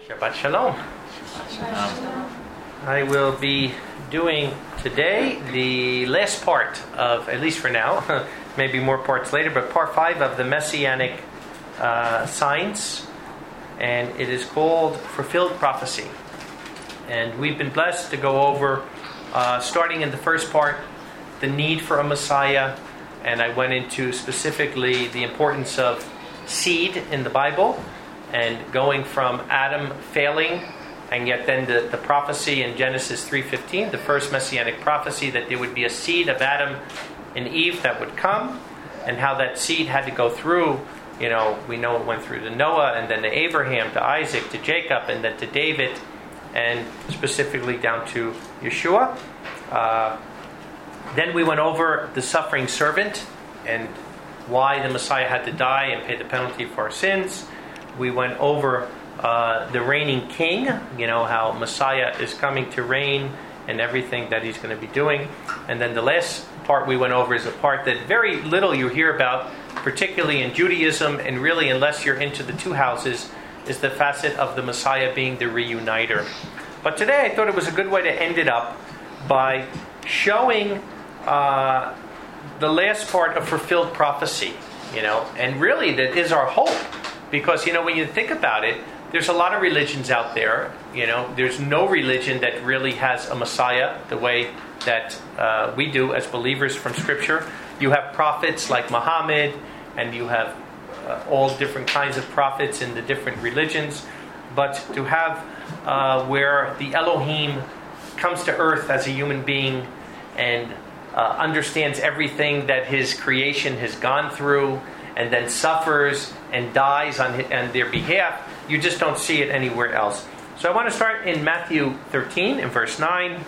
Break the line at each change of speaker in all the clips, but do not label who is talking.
Shabbat Shalom. I will be doing today the last part of, at least for now, maybe more parts later, but part 5 of the Messianic Signs, and it is called Fulfilled Prophecy. And we've been blessed to go over, starting in the first part, the need for a Messiah, and I went into specifically the importance of seed in the Bible, and going from Adam failing, and yet then the prophecy in Genesis 3:15, the first messianic prophecy, that there would be a seed of Adam and Eve that would come, and how that seed had to go through, we know it went through to Noah, and then to Abraham, to Isaac, to Jacob, and then to David, and specifically down to Yeshua. Then we went over the suffering servant, and why the Messiah had to die and pay the penalty for our sins. We went over the reigning king, how Messiah is coming to reign and everything that he's going to be doing. And then the last part we went over is a part that very little you hear about, particularly in Judaism, and really unless you're into the two houses, is the facet of the Messiah being the reuniter. But today I thought it was a good way to end it up by showing the last part of fulfilled prophecy, and really that is our hope. Because, when you think about it, there's a lot of religions out there. There's no religion that really has a Messiah the way that we do as believers from Scripture. You have prophets like Muhammad, and you have all different kinds of prophets in the different religions. But to have where the Elohim comes to earth as a human being and understands everything that his creation has gone through, and then suffers and dies on their behalf, you just don't see it anywhere else. So I want to start in Matthew 13, in verse 9.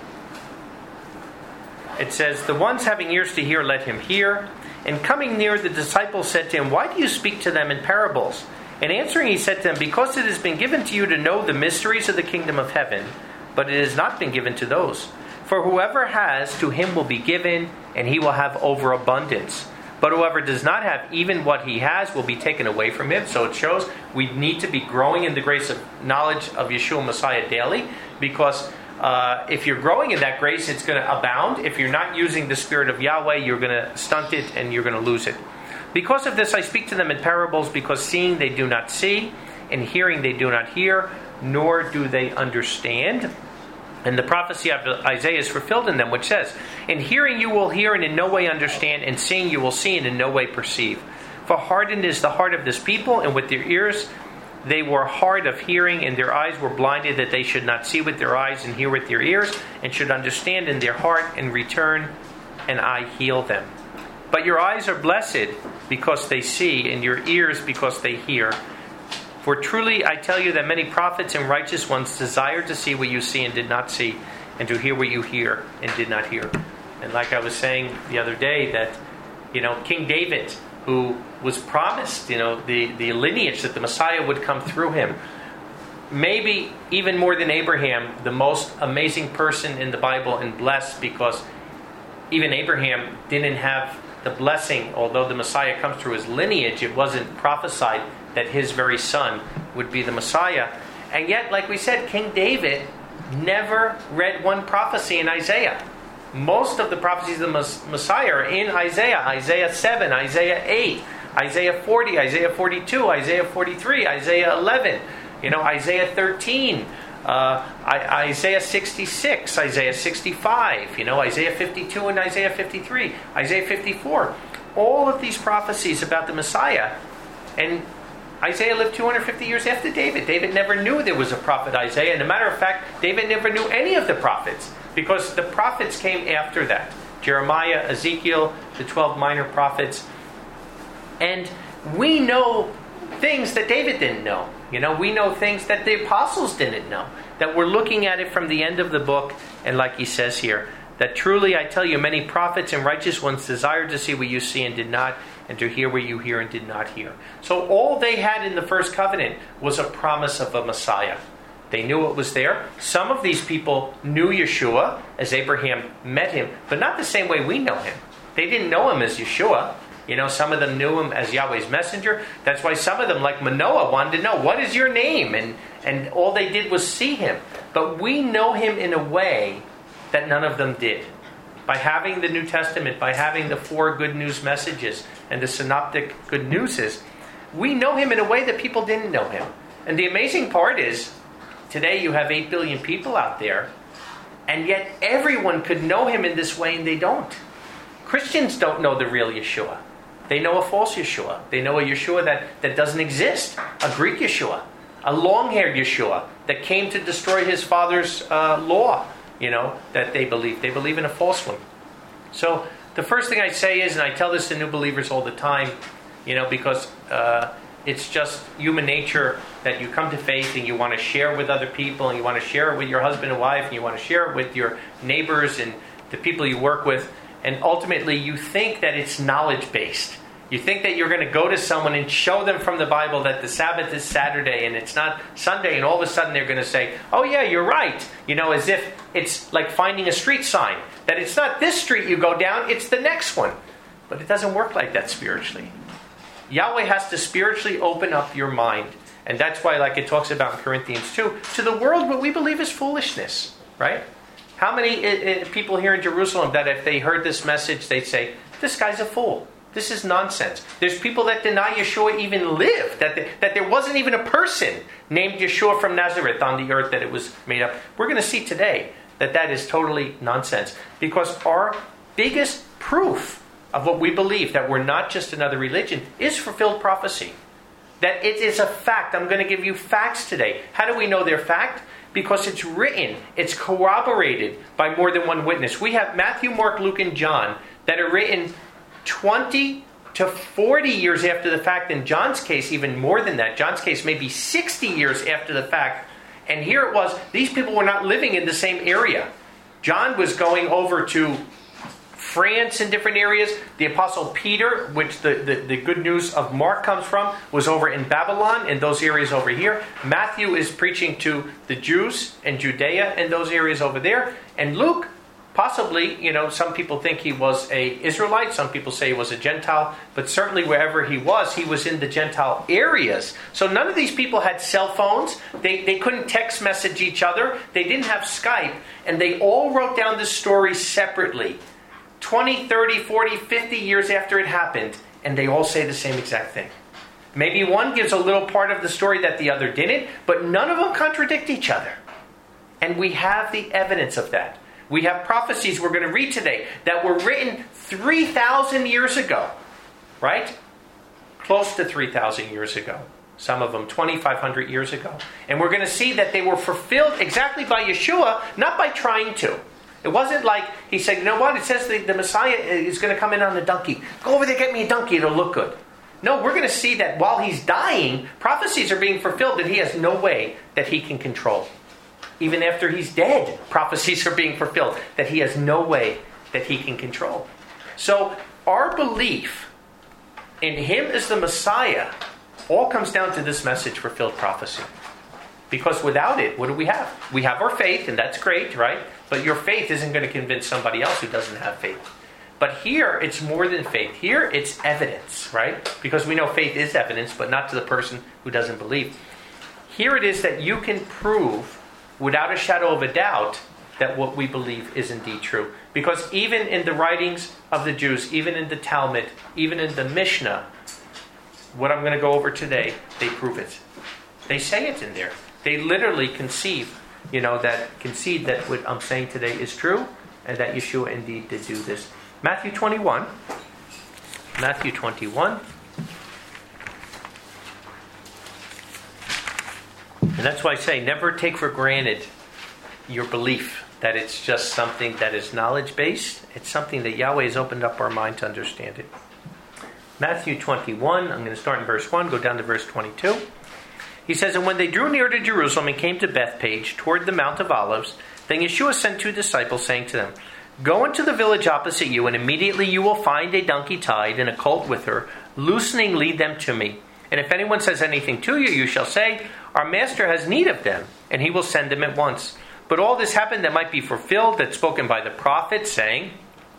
It says, "The ones having ears to hear, let him hear. And coming near, the disciples said to him, 'Why do you speak to them in parables?' And answering, he said to them, 'Because it has been given to you to know the mysteries of the kingdom of heaven, but it has not been given to those. For whoever has, to him will be given, and he will have overabundance. But whoever does not have, even what he has will be taken away from him.'" So it shows we need to be growing in the grace of knowledge of Yeshua Messiah daily, because if you're growing in that grace, it's going to abound. If you're not using the Spirit of Yahweh, you're going to stunt it and you're going to lose it. "Because of this I speak to them in parables, because seeing they do not see, and hearing they do not hear, nor do they understand. And the prophecy of Isaiah is fulfilled in them, which says, 'In hearing you will hear, and in no way understand, and seeing you will see, and in no way perceive. For hardened is the heart of this people, and with their ears they were hard of hearing, and their eyes were blinded, that they should not see with their eyes, and hear with their ears, and should understand in their heart, and return, and I heal them. But your eyes are blessed, because they see, and your ears because they hear. For truly I tell you that many prophets and righteous ones desired to see what you see and did not see, and to hear what you hear and did not hear." And like I was saying the other day, that King David, who was promised the lineage that the Messiah would come through him, maybe even more than Abraham, the most amazing person in the Bible, and blessed, because even Abraham didn't have the blessing. Although the Messiah comes through his lineage, it wasn't prophesied that his very son would be the Messiah. And yet, like we said, King David never read one prophecy in Isaiah. Most of the prophecies of the Messiah are in Isaiah. Isaiah 7, Isaiah 8, Isaiah 40, Isaiah 42, Isaiah 43, Isaiah 11, Isaiah 13, Isaiah 66, Isaiah 65, Isaiah 52 and Isaiah 53, Isaiah 54. All of these prophecies about the Messiah. And Isaiah lived 250 years after David. David never knew there was a prophet Isaiah. And as a matter of fact, David never knew any of the prophets, because the prophets came after that. Jeremiah, Ezekiel, the 12 minor prophets. And we know things that David didn't know. We know things that the apostles didn't know. That we're looking at it from the end of the book. And like he says here, that truly I tell you, many prophets and righteous ones desired to see what you see and did not, and to hear what you hear and did not hear. So all they had in the first covenant was a promise of a Messiah. They knew it was there. Some of these people knew Yeshua as Abraham met him, but not the same way we know him. They didn't know him as Yeshua. Some of them knew him as Yahweh's messenger. That's why some of them, like Manoah, wanted to know, what is your name? And all they did was see him. But we know him in a way that none of them did. By having the New Testament, by having the 4 good news messages and the synoptic good newses, we know him in a way that people didn't know him. And the amazing part is, today you have 8 billion people out there, and yet everyone could know him in this way, and they don't. Christians don't know the real Yeshua. They know a false Yeshua. They know a Yeshua that doesn't exist, a Greek Yeshua, a long-haired Yeshua that came to destroy his father's law, that they believe. They believe in a false one. So the first thing I say is, and I tell this to new believers all the time, because it's just human nature that you come to faith and you want to share with other people, and you want to share it with your husband and wife, and you want to share it with your neighbors and the people you work with, and ultimately you think that it's knowledge-based. You think that you're going to go to someone and show them from the Bible that the Sabbath is Saturday and it's not Sunday, and all of a sudden they're going to say, oh yeah, you're right. As if it's like finding a street sign. That it's not this street you go down, it's the next one. But it doesn't work like that spiritually. Yahweh has to spiritually open up your mind. And that's why, like it talks about in Corinthians 2, to the world what we believe is foolishness. Right? How many people here in Jerusalem that if they heard this message, they'd say, this guy's a fool. This is nonsense. There's people that deny Yeshua even lived, that there wasn't even a person named Yeshua from Nazareth on the earth, that it was made up. We're going to see today that is totally nonsense. Because our biggest proof of what we believe, that we're not just another religion, is fulfilled prophecy. That it is a fact. I'm going to give you facts today. How do we know they're fact? Because it's written, it's corroborated by more than one witness. We have Matthew, Mark, Luke, and John that are written 20 to 40 years after the fact. In John's case, even more than that. John's case, maybe 60 years after the fact. And here it was, these people were not living in the same area. John was going over to France in different areas. The Apostle Peter, which the good news of Mark comes from, was over in Babylon, in those areas over here. Matthew is preaching to the Jews in Judea in those areas over there. And Luke, possibly, some people think he was an Israelite. Some people say he was a Gentile. But certainly wherever he was in the Gentile areas. So none of these people had cell phones. They couldn't text message each other. They didn't have Skype. And they all wrote down this story separately. 20, 30, 40, 50 years after it happened. And they all say the same exact thing. Maybe one gives a little part of the story that the other didn't. But none of them contradict each other. And we have the evidence of that. We have prophecies we're going to read today that were written 3,000 years ago. Right? Close to 3,000 years ago. Some of them 2,500 years ago. And we're going to see that they were fulfilled exactly by Yeshua, not by trying to. It wasn't like he said, you know what? It says the Messiah is going to come in on a donkey. Go over there, get me a donkey. It'll look good. No, we're going to see that while he's dying, prophecies are being fulfilled that he has no way that he can control. Even after he's dead, prophecies are being fulfilled that he has no way that he can control. So our belief in him as the Messiah all comes down to this message, fulfilled prophecy. Because without it, what do we have? We have our faith, and that's great, right? But your faith isn't going to convince somebody else who doesn't have faith. But here, it's more than faith. Here, it's evidence, right? Because we know faith is evidence, but not to the person who doesn't believe. Here it is that you can prove, without a shadow of a doubt, that what we believe is indeed true. Because even in the writings of the Jews, even in the Talmud, even in the Mishnah, what I'm going to go over today, they prove it. They say it in there. They literally concede that what I'm saying today is true, and that Yeshua indeed did do this. Matthew 21. Matthew 21. And that's why I say, never take for granted your belief that it's just something that is knowledge-based. It's something that Yahweh has opened up our mind to understand it. Matthew 21, I'm going to start in verse 1, go down to verse 22. He says, and when they drew near to Jerusalem and came to Bethpage, toward the Mount of Olives, then Yeshua sent 2 disciples, saying to them, go into the village opposite you, and immediately you will find a donkey tied and a colt with her. Loosening, lead them to me. And if anyone says anything to you, you shall say, our master has need of them, and he will send them at once. But all this happened that might be fulfilled, that's spoken by the prophet, saying,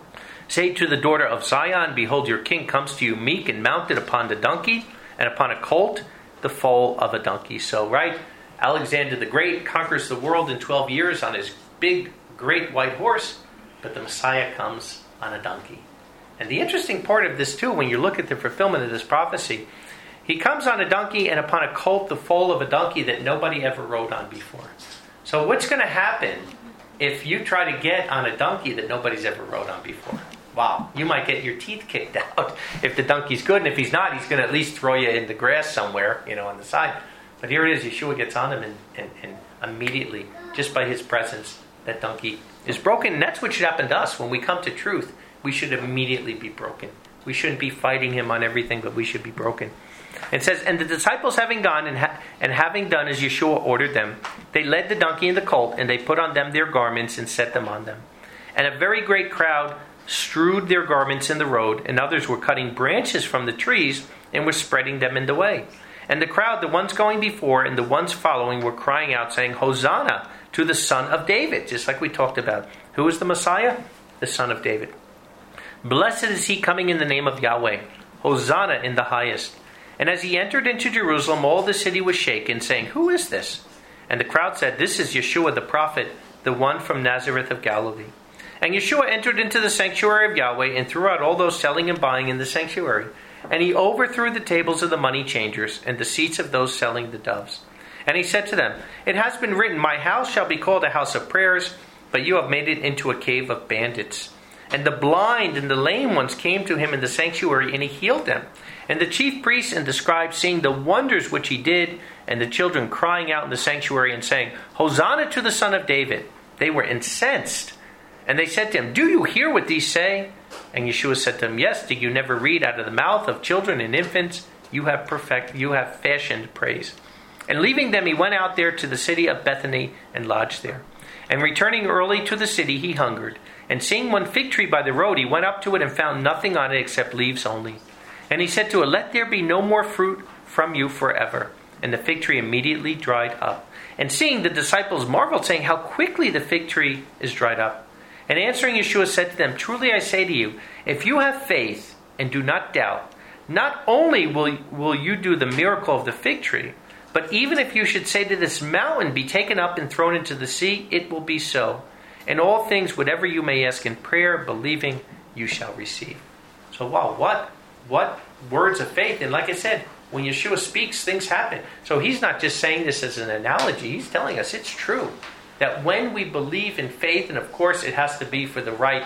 Say to the daughter of Zion, behold, your king comes to you meek and mounted upon the donkey, and upon a colt, the foal of a donkey. So, right, Alexander the Great conquers the world in 12 years on his big, great white horse, but the Messiah comes on a donkey. And the interesting part of this, too, when you look at the fulfillment of this prophecy, he comes on a donkey and upon a colt, the foal of a donkey that nobody ever rode on before. So what's going to happen if you try to get on a donkey that nobody's ever rode on before? Wow, you might get your teeth kicked out if the donkey's good, and if he's not, he's going to at least throw you in the grass somewhere, on the side. But here it is, Yeshua gets on him, and immediately, just by his presence, that donkey is broken. And that's what should happen to us. When we come to truth, we should immediately be broken. We shouldn't be fighting him on everything, but we should be broken. It says, and the disciples having gone and having done as Yeshua ordered them, they led the donkey and the colt, and they put on them their garments and set them on them. And a very great crowd strewed their garments in the road, and others were cutting branches from the trees and were spreading them in the way. And the crowd, the ones going before and the ones following, were crying out, saying, Hosanna to the Son of David, just like we talked about. Who is the Messiah? The Son of David. Blessed is he coming in the name of Yahweh. Hosanna in the highest. And as he entered into Jerusalem, all the city was shaken, saying, Who is this? And the crowd said, This is Yeshua the prophet, the one from Nazareth of Galilee. And Yeshua entered into the sanctuary of Yahweh and threw out all those selling and buying in the sanctuary. And he overthrew the tables of the money changers and the seats of those selling the doves. And he said to them, It has been written, My house shall be called a house of prayers, but you have made it into a cave of bandits. And the blind and the lame ones came to him in the sanctuary, and he healed them. And the chief priests and the scribes, seeing the wonders which he did, and the children crying out in the sanctuary and saying, Hosanna to the Son of David, they were incensed. And they said to him, Do you hear what these say? And Yeshua said to them, Yes, did you never read out of the mouth of children and infants, you have fashioned praise. And leaving them, he went out there to the city of Bethany and lodged there. And returning early to the city, he hungered. And seeing one fig tree by the road, he went up to it and found nothing on it except leaves only. And he said to it, Let there be no more fruit from you forever. And the fig tree immediately dried up. And seeing, the disciples marveled, saying, How quickly the fig tree is dried up. And answering, Yeshua said to them, Truly I say to you, if you have faith and do not doubt, not only will you do the miracle of the fig tree, but even if you should say to this mountain, Be taken up and thrown into the sea, it will be so. And all things, whatever you may ask in prayer, believing, you shall receive. So wow, what words of faith. And like I said, when Yeshua speaks, things happen. So he's not just saying this as an analogy. He's telling us it's true. That when we believe in faith, and of course it has to be for the right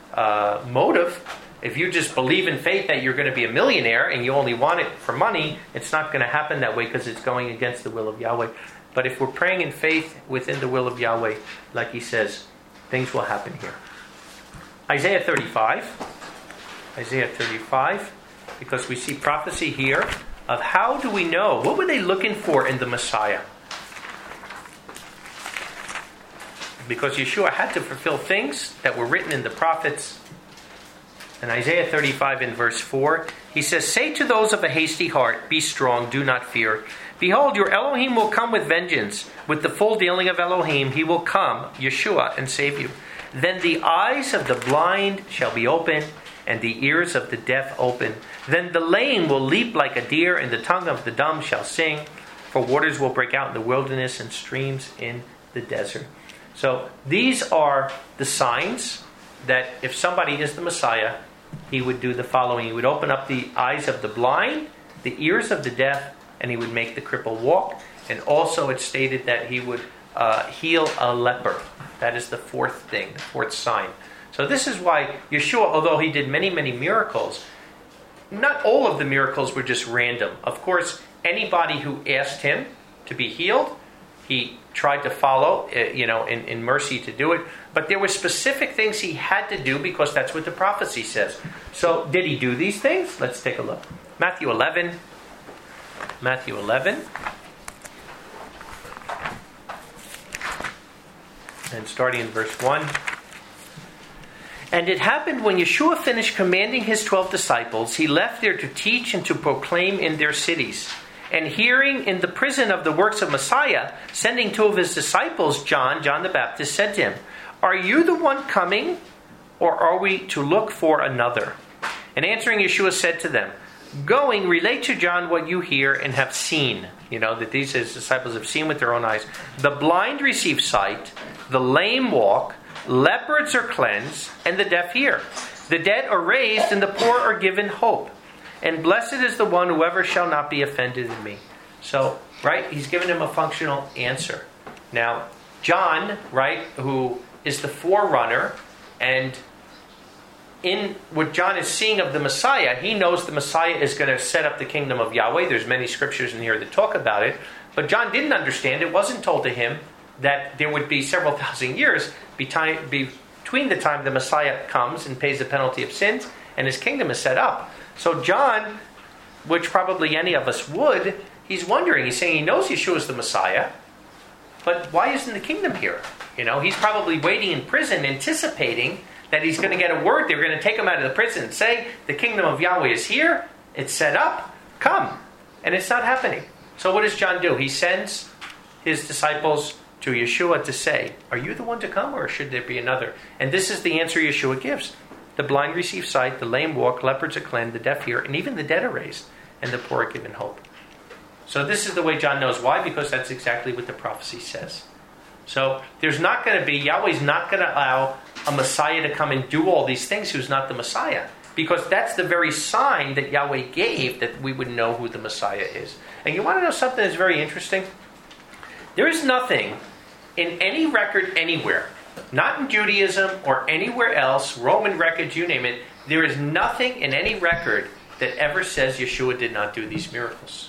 motive. If you just believe in faith that you're going to be a millionaire and you only want it for money, it's not going to happen that way because it's going against the will of Yahweh. But if we're praying in faith within the will of Yahweh, like he says, things will happen here. Isaiah 35, because we see prophecy here of how do we know? What were they looking for in the Messiah? Because Yeshua had to fulfill things that were written in the prophets. In Isaiah 35 in verse 4, he says, Say to those of a hasty heart, Be strong, do not fear. Behold, your Elohim will come with vengeance. With the full dealing of Elohim, he will come, Yeshua, and save you. Then the eyes of the blind shall be opened, and the ears of the deaf open. Then the lame will leap like a deer, and the tongue of the dumb shall sing. For waters will break out in the wilderness, and streams in the desert. So these are the signs that if somebody is the Messiah, he would do the following. He would open up the eyes of the blind, the ears of the deaf, and he would make the cripple walk. And also it stated that he would heal a leper. That is the fourth thing, the fourth sign. So this is why Yeshua, although he did many, many miracles, not all of the miracles were just random. Of course, anybody who asked him to be healed, he tried to follow, in mercy to do it. But there were specific things he had to do because that's what the prophecy says. So did he do these things? Let's take a look. Matthew 11. And starting in verse 1. And it happened when Yeshua finished commanding his 12 disciples, he left there to teach and to proclaim in their cities. And hearing in the prison of the works of Messiah, sending two of his disciples, John the Baptist, said to him, Are you the one coming, or are we to look for another?" And answering, Yeshua said to them, "Going, relate to John what you hear and have seen." That these his disciples have seen with their own eyes. "The blind receive sight, the lame walk, leopards are cleansed, and the deaf hear. The dead are raised, and the poor are given hope. And blessed is the one whoever shall not be offended in me." So, right, he's given him a functional answer. Now, John, right, who is the forerunner, and in what John is seeing of the Messiah, he knows the Messiah is going to set up the kingdom of Yahweh. There's many scriptures in here that talk about it. But John didn't understand. It wasn't told to him that there would be several thousand years between the time the Messiah comes and pays the penalty of sins and his kingdom is set up. So John, which probably any of us would, he's wondering. He's saying he knows Yeshua is the Messiah, but why isn't the kingdom here? He's probably waiting in prison, anticipating that he's going to get a word. They're going to take him out of the prison and say, the kingdom of Yahweh is here. It's set up. Come. And it's not happening. So what does John do? He sends his disciples to Yeshua to say, "Are you the one to come, or should there be another?" And this is the answer Yeshua gives. "The blind receive sight, the lame walk, leopards are cleansed, the deaf hear, and even the dead are raised, and the poor are given hope." So this is the way John knows. Why? Because that's exactly what the prophecy says. So there's not going to be, Yahweh's not going to allow a Messiah to come and do all these things who's not the Messiah. Because that's the very sign that Yahweh gave that we would know who the Messiah is. And you want to know something that's very interesting? There is nothing in any record anywhere, not in Judaism or anywhere else, Roman records, you name it, there is nothing in any record that ever says Yeshua did not do these miracles.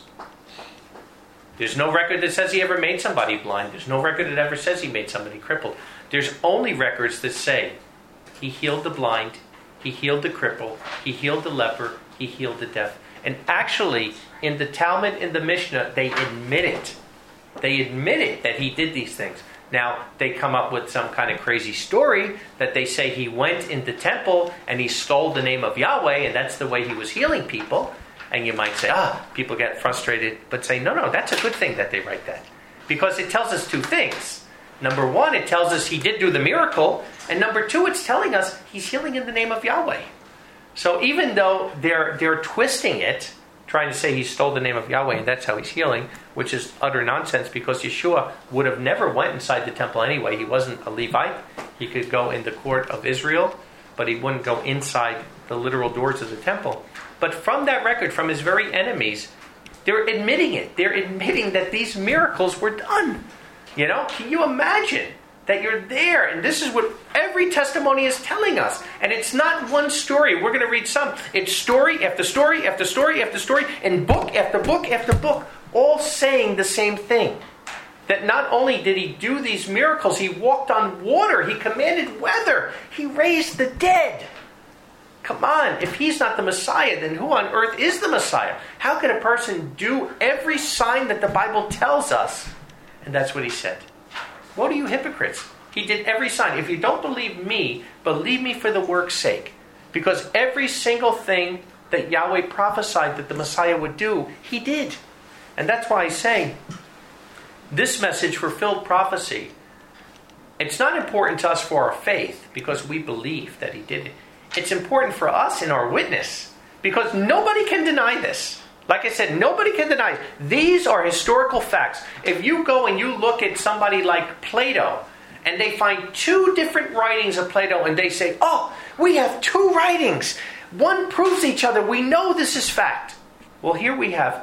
There's no record that says he ever made somebody blind. There's no record that ever says he made somebody crippled. There's only records that say he healed the blind, he healed the cripple, he healed the leper, he healed the deaf. And actually, in the Talmud, in the Mishnah, they admit it. They admit it that he did these things. Now, they come up with some kind of crazy story that they say he went in the temple and he stole the name of Yahweh, and that's the way he was healing people. And you might say, people get frustrated, but say, no, that's a good thing that they write that. Because it tells us two things. Number one, it tells us he did do the miracle. And number two, it's telling us he's healing in the name of Yahweh. So even though they're twisting it, trying to say he stole the name of Yahweh and that's how he's healing, which is utter nonsense because Yeshua would have never went inside the temple anyway. He wasn't a Levite. He could go in the court of Israel, but he wouldn't go inside the literal doors of the temple. But from that record, from his very enemies, they're admitting it. They're admitting that these miracles were done. Can you imagine that you're there? And this is what every testimony is telling us. And it's not one story. We're going to read some. It's story after story after story after story, and book after book after book, all saying the same thing. That not only did he do these miracles, he walked on water, he commanded weather, he raised the dead. Come on, if he's not the Messiah, then who on earth is the Messiah? How could a person do every sign that the Bible tells us? And that's what he said. What are you hypocrites? He did every sign. If you don't believe me, believe me for the work's sake. Because every single thing that Yahweh prophesied that the Messiah would do, he did. And that's why he's saying, this message fulfilled prophecy. It's not important to us for our faith, because we believe that he did it. It's important for us in our witness, because nobody can deny this. Like I said, nobody can deny it. These are historical facts. If you go and you look at somebody like Plato, and they find two different writings of Plato, and they say, we have two writings. One proves each other. We know this is fact. Well, here we have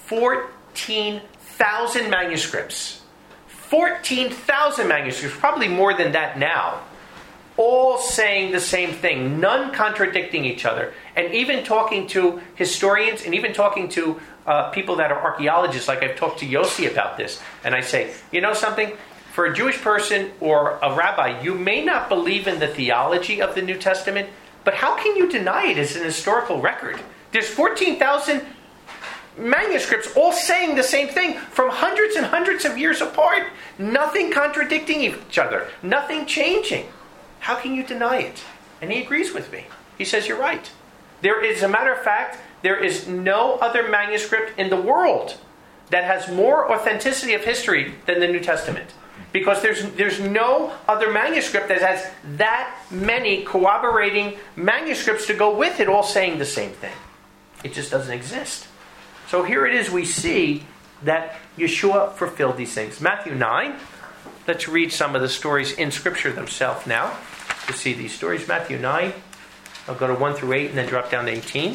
14,000 manuscripts. 14,000 manuscripts, probably more than that now. All saying the same thing, none contradicting each other. And even talking to historians and even talking to people that are archaeologists, like I've talked to Yossi about this. And I say, you know something? For a Jewish person or a rabbi, you may not believe in the theology of the New Testament, but how can you deny it as an historical record? There's 14,000 manuscripts all saying the same thing from hundreds and hundreds of years apart. Nothing contradicting each other. Nothing changing. How can you deny it? And he agrees with me. He says, you're right. There is, as a matter of fact, there is no other manuscript in the world that has more authenticity of history than the New Testament. Because there's no other manuscript that has that many corroborating manuscripts to go with it, all saying the same thing. It just doesn't exist. So here it is, we see that Yeshua fulfilled these things. Matthew 9. Let's read some of the stories in Scripture themselves now to see these stories. Matthew 9. I'll go to 1 through 8 and then drop down to 18.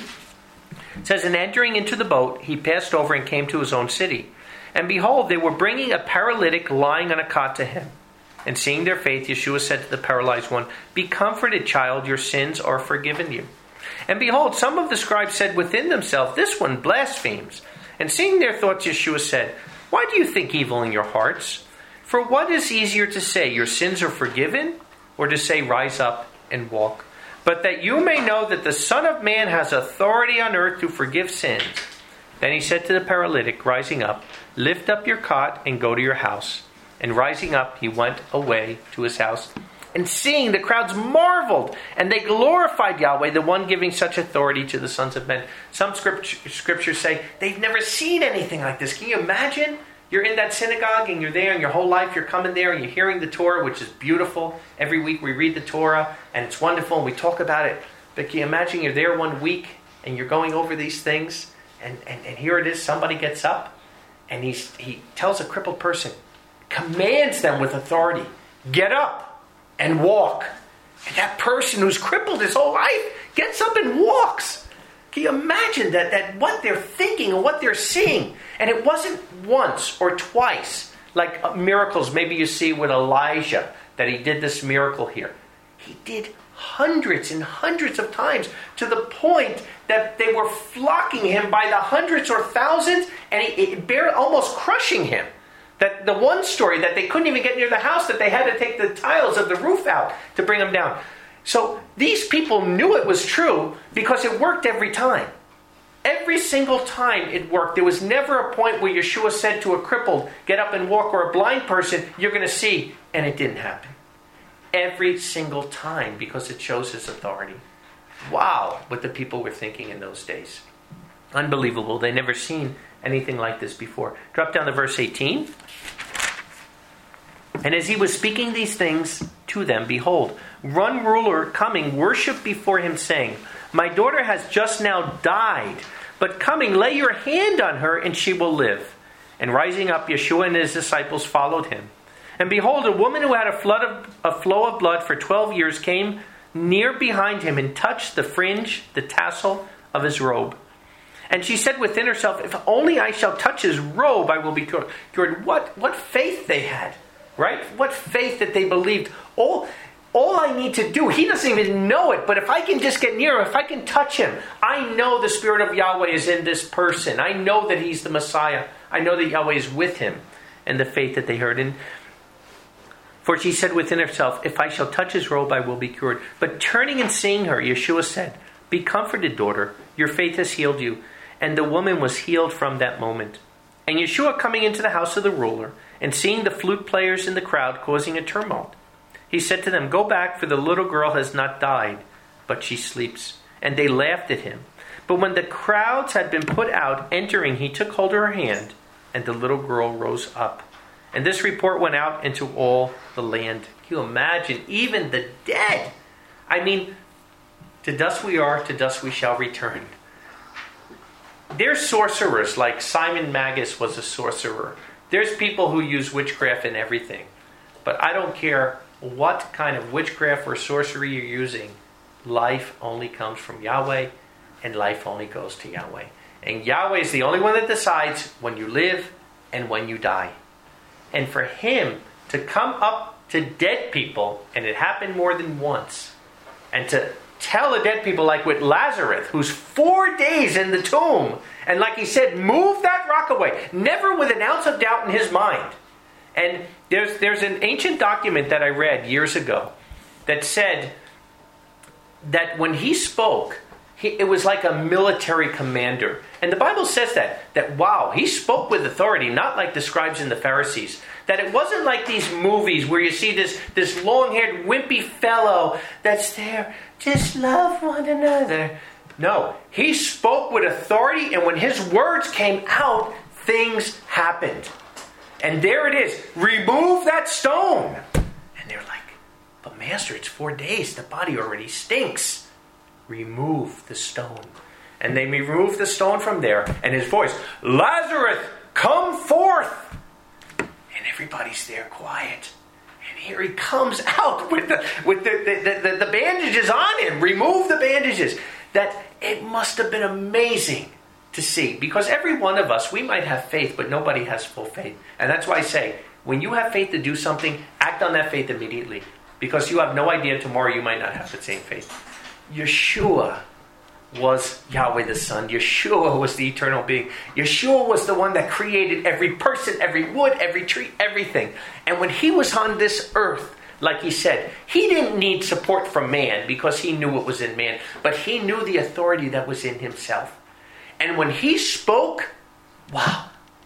It says, "And entering into the boat, he passed over and came to his own city. And behold, they were bringing a paralytic lying on a cot to him. And seeing their faith, Yeshua said to the paralyzed one, 'Be comforted, child, your sins are forgiven you.' And behold, some of the scribes said within themselves, 'This one blasphemes.' And seeing their thoughts, Yeshua said, 'Why do you think evil in your hearts? For what is easier to say, your sins are forgiven, or to say, rise up and walk? But that you may know that the Son of Man has authority on earth to forgive sins.' Then he said to the paralytic, rising up, 'Lift up your cot and go to your house.' And rising up, he went away to his house. And seeing, the crowds marveled, and they glorified Yahweh, the one giving such authority to the sons of men." Some scriptures say they've never seen anything like this. Can you imagine? You're in that synagogue and you're there, and your whole life you're coming there and you're hearing the Torah, which is beautiful. Every week we read the Torah and it's wonderful and we talk about it. But can you imagine you're there one week and you're going over these things, and here it is, somebody gets up and he tells a crippled person, commands them with authority, get up and walk. And that person who's crippled his whole life gets up and walks. Can you imagine that what they're thinking and what they're seeing? And it wasn't once or twice, like miracles maybe you see with Elijah, that he did this miracle here. He did hundreds and hundreds of times, to the point that they were flocking him by the hundreds or thousands, and it barely almost crushing him. That the one story that they couldn't even get near the house, that they had to take the tiles of the roof out to bring him down. So these people knew it was true because it worked every time. Every single time it worked. There was never a point where Yeshua said to a crippled, get up and walk, or a blind person, you're going to see, and it didn't happen. Every single time, because it shows his authority. Wow, what the people were thinking in those days. Unbelievable. They never seen anything like this before. Drop down to verse 18. "And as he was speaking these things to them, behold, one ruler coming worshipped before him, saying, 'My daughter has just now died, but coming, lay your hand on her, and she will live.' And rising up, Yeshua and his disciples followed him. And behold, a woman who had a flow of blood for 12 years came near behind him and touched the fringe, the tassel of his robe. And she said within herself, if only I shall touch his robe, I will be cured." What faith they had, right? What faith that they believed. All I need to do, he doesn't even know it, but if I can just get near him, if I can touch him, I know the Spirit of Yahweh is in this person. I know that he's the Messiah. I know that Yahweh is with him. And the faith that they heard. For she said within herself, if I shall touch his robe, I will be cured. But turning and seeing her, Yeshua said, be comforted, daughter. Your faith has healed you. And the woman was healed from that moment. And Yeshua, coming into the house of the ruler, and seeing the flute players in the crowd causing a tumult, he said to them, go back, for the little girl has not died, but she sleeps. And they laughed at him. But when the crowds had been put out, entering, he took hold of her hand, and the little girl rose up. And this report went out into all the land. Can you imagine? Even the dead. I mean, to dust we are, to dust we shall return. There's sorcerers, like Simon Magus was a sorcerer. There's people who use witchcraft and everything. But I don't care what kind of witchcraft or sorcery you're using. Life only comes from Yahweh, and life only goes to Yahweh. And Yahweh is the only one that decides when you live and when you die. And for him to come up to dead people, and it happened more than once, and to tell the dead people, like with Lazarus, who's 4 days in the tomb, and like he said, move that rock away, never with an ounce of doubt in his mind. And there's an ancient document that I read years ago that said that when he spoke, it was like a military commander. And the Bible says that wow, he spoke with authority, not like the scribes and the Pharisees. That it wasn't like these movies where you see this long-haired, wimpy fellow that's there, just love one another. No, he spoke with authority, and when his words came out, things happened. And there it is. Remove that stone. And they're like, but Master, it's 4 days. The body already stinks. Remove the stone. And they remove the stone from there. And his voice, Lazarus, come forth. And everybody's there quiet. And here he comes out with the bandages on him. Remove the bandages. That it must have been amazing to see. Because every one of us, we might have faith, but nobody has full faith. And that's why I say, when you have faith to do something, act on that faith immediately. Because you have no idea tomorrow you might not have the same faith. Yeshua was Yahweh the Son. Yeshua was the eternal being. Yeshua was the one that created every person, every wood, every tree, everything. And when he was on this earth, like he said, he didn't need support from man because he knew what was in man. But he knew the authority that was in himself. And when he spoke, wow,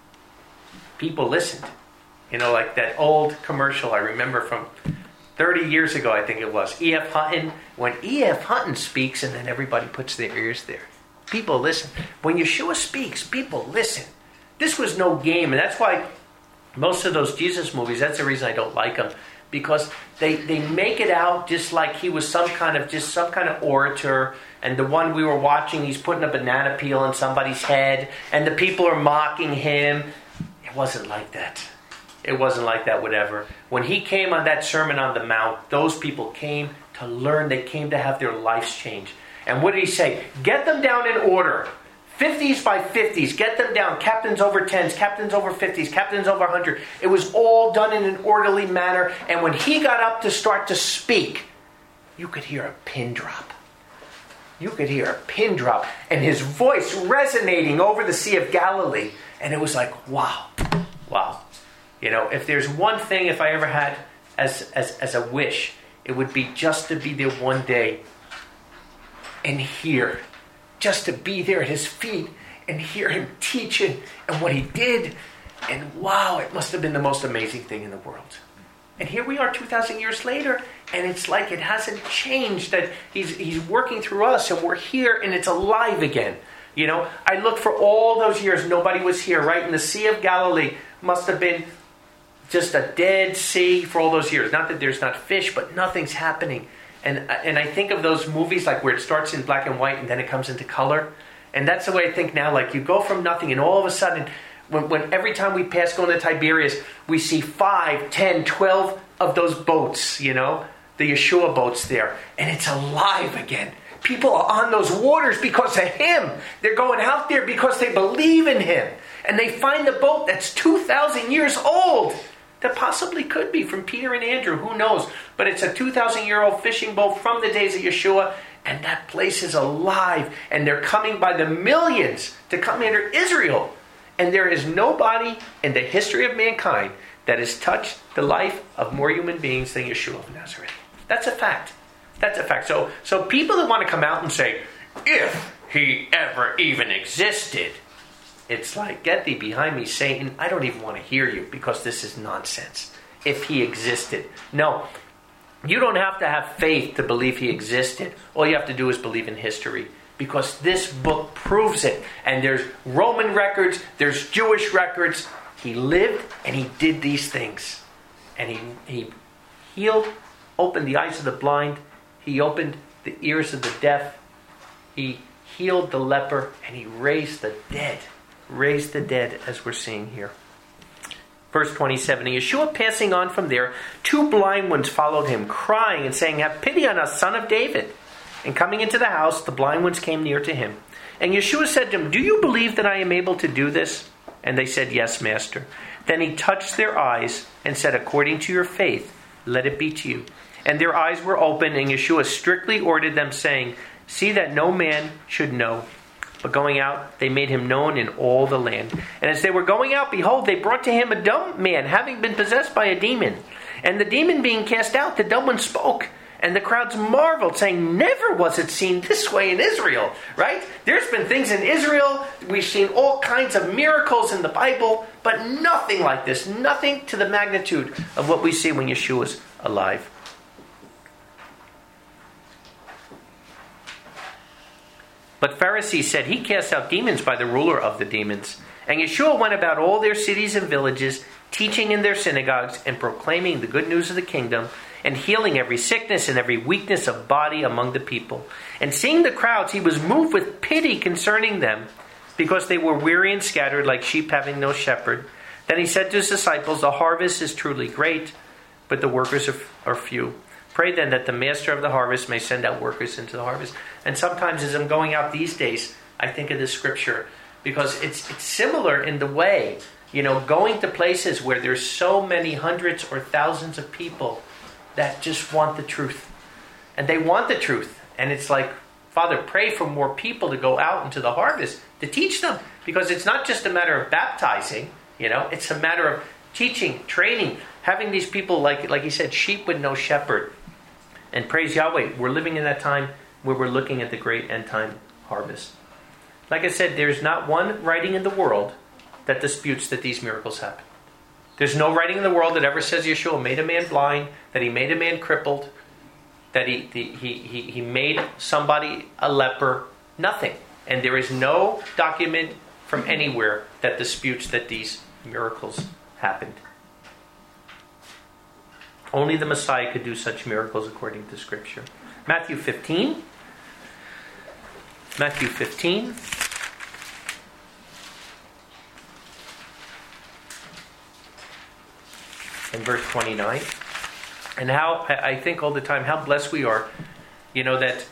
people listened. You know, like that old commercial I remember from 30 years ago, I think it was. E.F. Hutton. When E.F. Hutton speaks and then everybody puts their ears there. People listen. When Yeshua speaks, people listen. This was no game. And that's why most of those Jesus movies, that's the reason I don't like them. Because they make it out just like he was some kind of orator. And the one we were watching, he's putting a banana peel on somebody's head. And the people are mocking him. It wasn't like that. It wasn't like that, whatever. When he came on that Sermon on the Mount, those people came to learn. They came to have their lives changed. And what did he say? Get them down in order. 50s by 50s. Get them down. Captains over 10s. Captains over 50s. Captains over 100. It was all done in an orderly manner. And when he got up to start to speak, you could hear a pin drop. You could hear a pin drop. And his voice resonating over the Sea of Galilee. And it was like, wow. Wow. You know, if there's one thing, if I ever had as a wish, it would be just to be there one day and hear, just to be there at his feet and hear him teaching and what he did. And wow, it must have been the most amazing thing in the world. And here we are 2,000 years later, and it's like it hasn't changed, that he's working through us and we're here and it's alive again. You know, I looked for all those years, nobody was here, right? And the Sea of Galilee must have been just a dead sea for all those years. Not that there's not fish, but nothing's happening. And I think of those movies like where it starts in black and white and then it comes into color. And that's the way I think now. Like you go from nothing and all of a sudden, when every time we pass going to Tiberias, we see 5, 10, 12 of those boats, you know, the Yeshua boats there. And it's alive again. People are on those waters because of him. They're going out there because they believe in him. And they find a boat that's 2,000 years old. That possibly could be from Peter and Andrew, who knows? But it's a 2,000-year-old fishing boat from the days of Yeshua, and that place is alive, and they're coming by the millions to come into Israel. And there is nobody in the history of mankind that has touched the life of more human beings than Yeshua of Nazareth. That's a fact. That's a fact. So people that want to come out and say, if he ever even existed, it's like, get thee behind me, Satan. I don't even want to hear you because this is nonsense. If he existed. No, you don't have to have faith to believe he existed. All you have to do is believe in history. Because this book proves it. And there's Roman records, there's Jewish records. He lived and he did these things. And he healed, opened the eyes of the blind. He opened the ears of the deaf. He healed the leper and he raised the dead. Raised the dead, as we're seeing here. Verse 27, and Yeshua passing on from there, 2 blind ones followed him, crying and saying, have pity on us, son of David. And coming into the house, the blind ones came near to him. And Yeshua said to them, do you believe that I am able to do this? And they said, yes, Master. Then he touched their eyes and said, according to your faith, let it be to you. And their eyes were opened, and Yeshua strictly ordered them, saying, see that no man should know. But going out, they made him known in all the land. And as they were going out, behold, they brought to him a dumb man, having been possessed by a demon. And the demon being cast out, the dumb one spoke. And the crowds marveled, saying, never was it seen this way in Israel. Right? There's been things in Israel. We've seen all kinds of miracles in the Bible. But nothing like this. Nothing to the magnitude of what we see when Yeshua's alive. But Pharisees said, he casts out demons by the ruler of the demons. And Yeshua went about all their cities and villages, teaching in their synagogues and proclaiming the good news of the kingdom and healing every sickness and every weakness of body among the people. And seeing the crowds, he was moved with pity concerning them, because they were weary and scattered like sheep having no shepherd. Then he said to his disciples, the harvest is truly great, but the workers are few. Pray then that the master of the harvest may send out workers into the harvest. And sometimes as I'm going out these days, I think of this scripture, because it's similar in the way, going to places where there's so many hundreds or thousands of people that just want the truth. And they want the truth. And it's like, Father, pray for more people to go out into the harvest to teach them. Because it's not just a matter of baptizing, it's a matter of teaching, training, having these people, like he said, sheep with no shepherd. And praise Yahweh, we're living in that time where we're looking at the great end time harvest. Like I said, there's not one writing in the world that disputes that these miracles happen. There's no writing in the world that ever says Yeshua made a man blind, that he made a man crippled, that he made somebody a leper. Nothing. And there is no document from anywhere that disputes that these miracles happened. Only the Messiah could do such miracles according to Scripture. Matthew 15. Matthew 15. And verse 29. And how, I think all the time, how blessed we are, that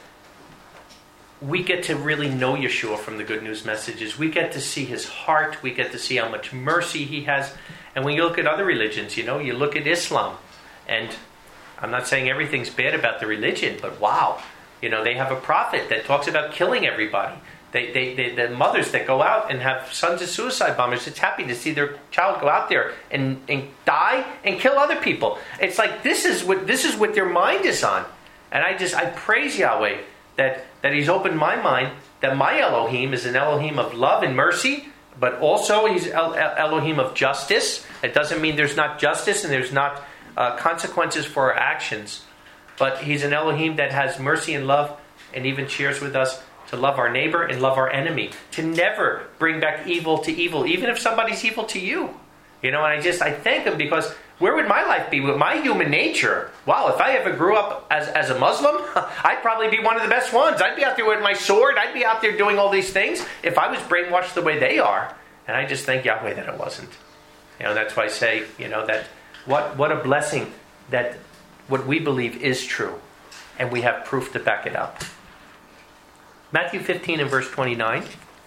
we get to really know Yeshua from the good news messages. We get to see his heart. We get to see how much mercy he has. And when you look at other religions, you look at Islam. And I'm not saying everything's bad about the religion, but wow. They have a prophet that talks about killing everybody. The mothers that go out and have sons of suicide bombers, it's happy to see their child go out there and die and kill other people. It's like this is what their mind is on. And I praise Yahweh that he's opened my mind, that my Elohim is an Elohim of love and mercy, but also he's Elohim of justice. It doesn't mean there's not justice and there's not consequences for our actions. But he's an Elohim that has mercy and love, and even shares with us to love our neighbor and love our enemy. To never bring back evil to evil, even if somebody's evil to you. And I thank him, because where would my life be with my human nature? Wow, if I ever grew up as a Muslim, I'd probably be one of the best ones. I'd be out there with my sword. I'd be out there doing all these things if I was brainwashed the way they are. And I just thank Yahweh that it wasn't. That's why I say, that what a blessing that what we believe is true, and we have proof to back it up. Matthew 15 and verse 29.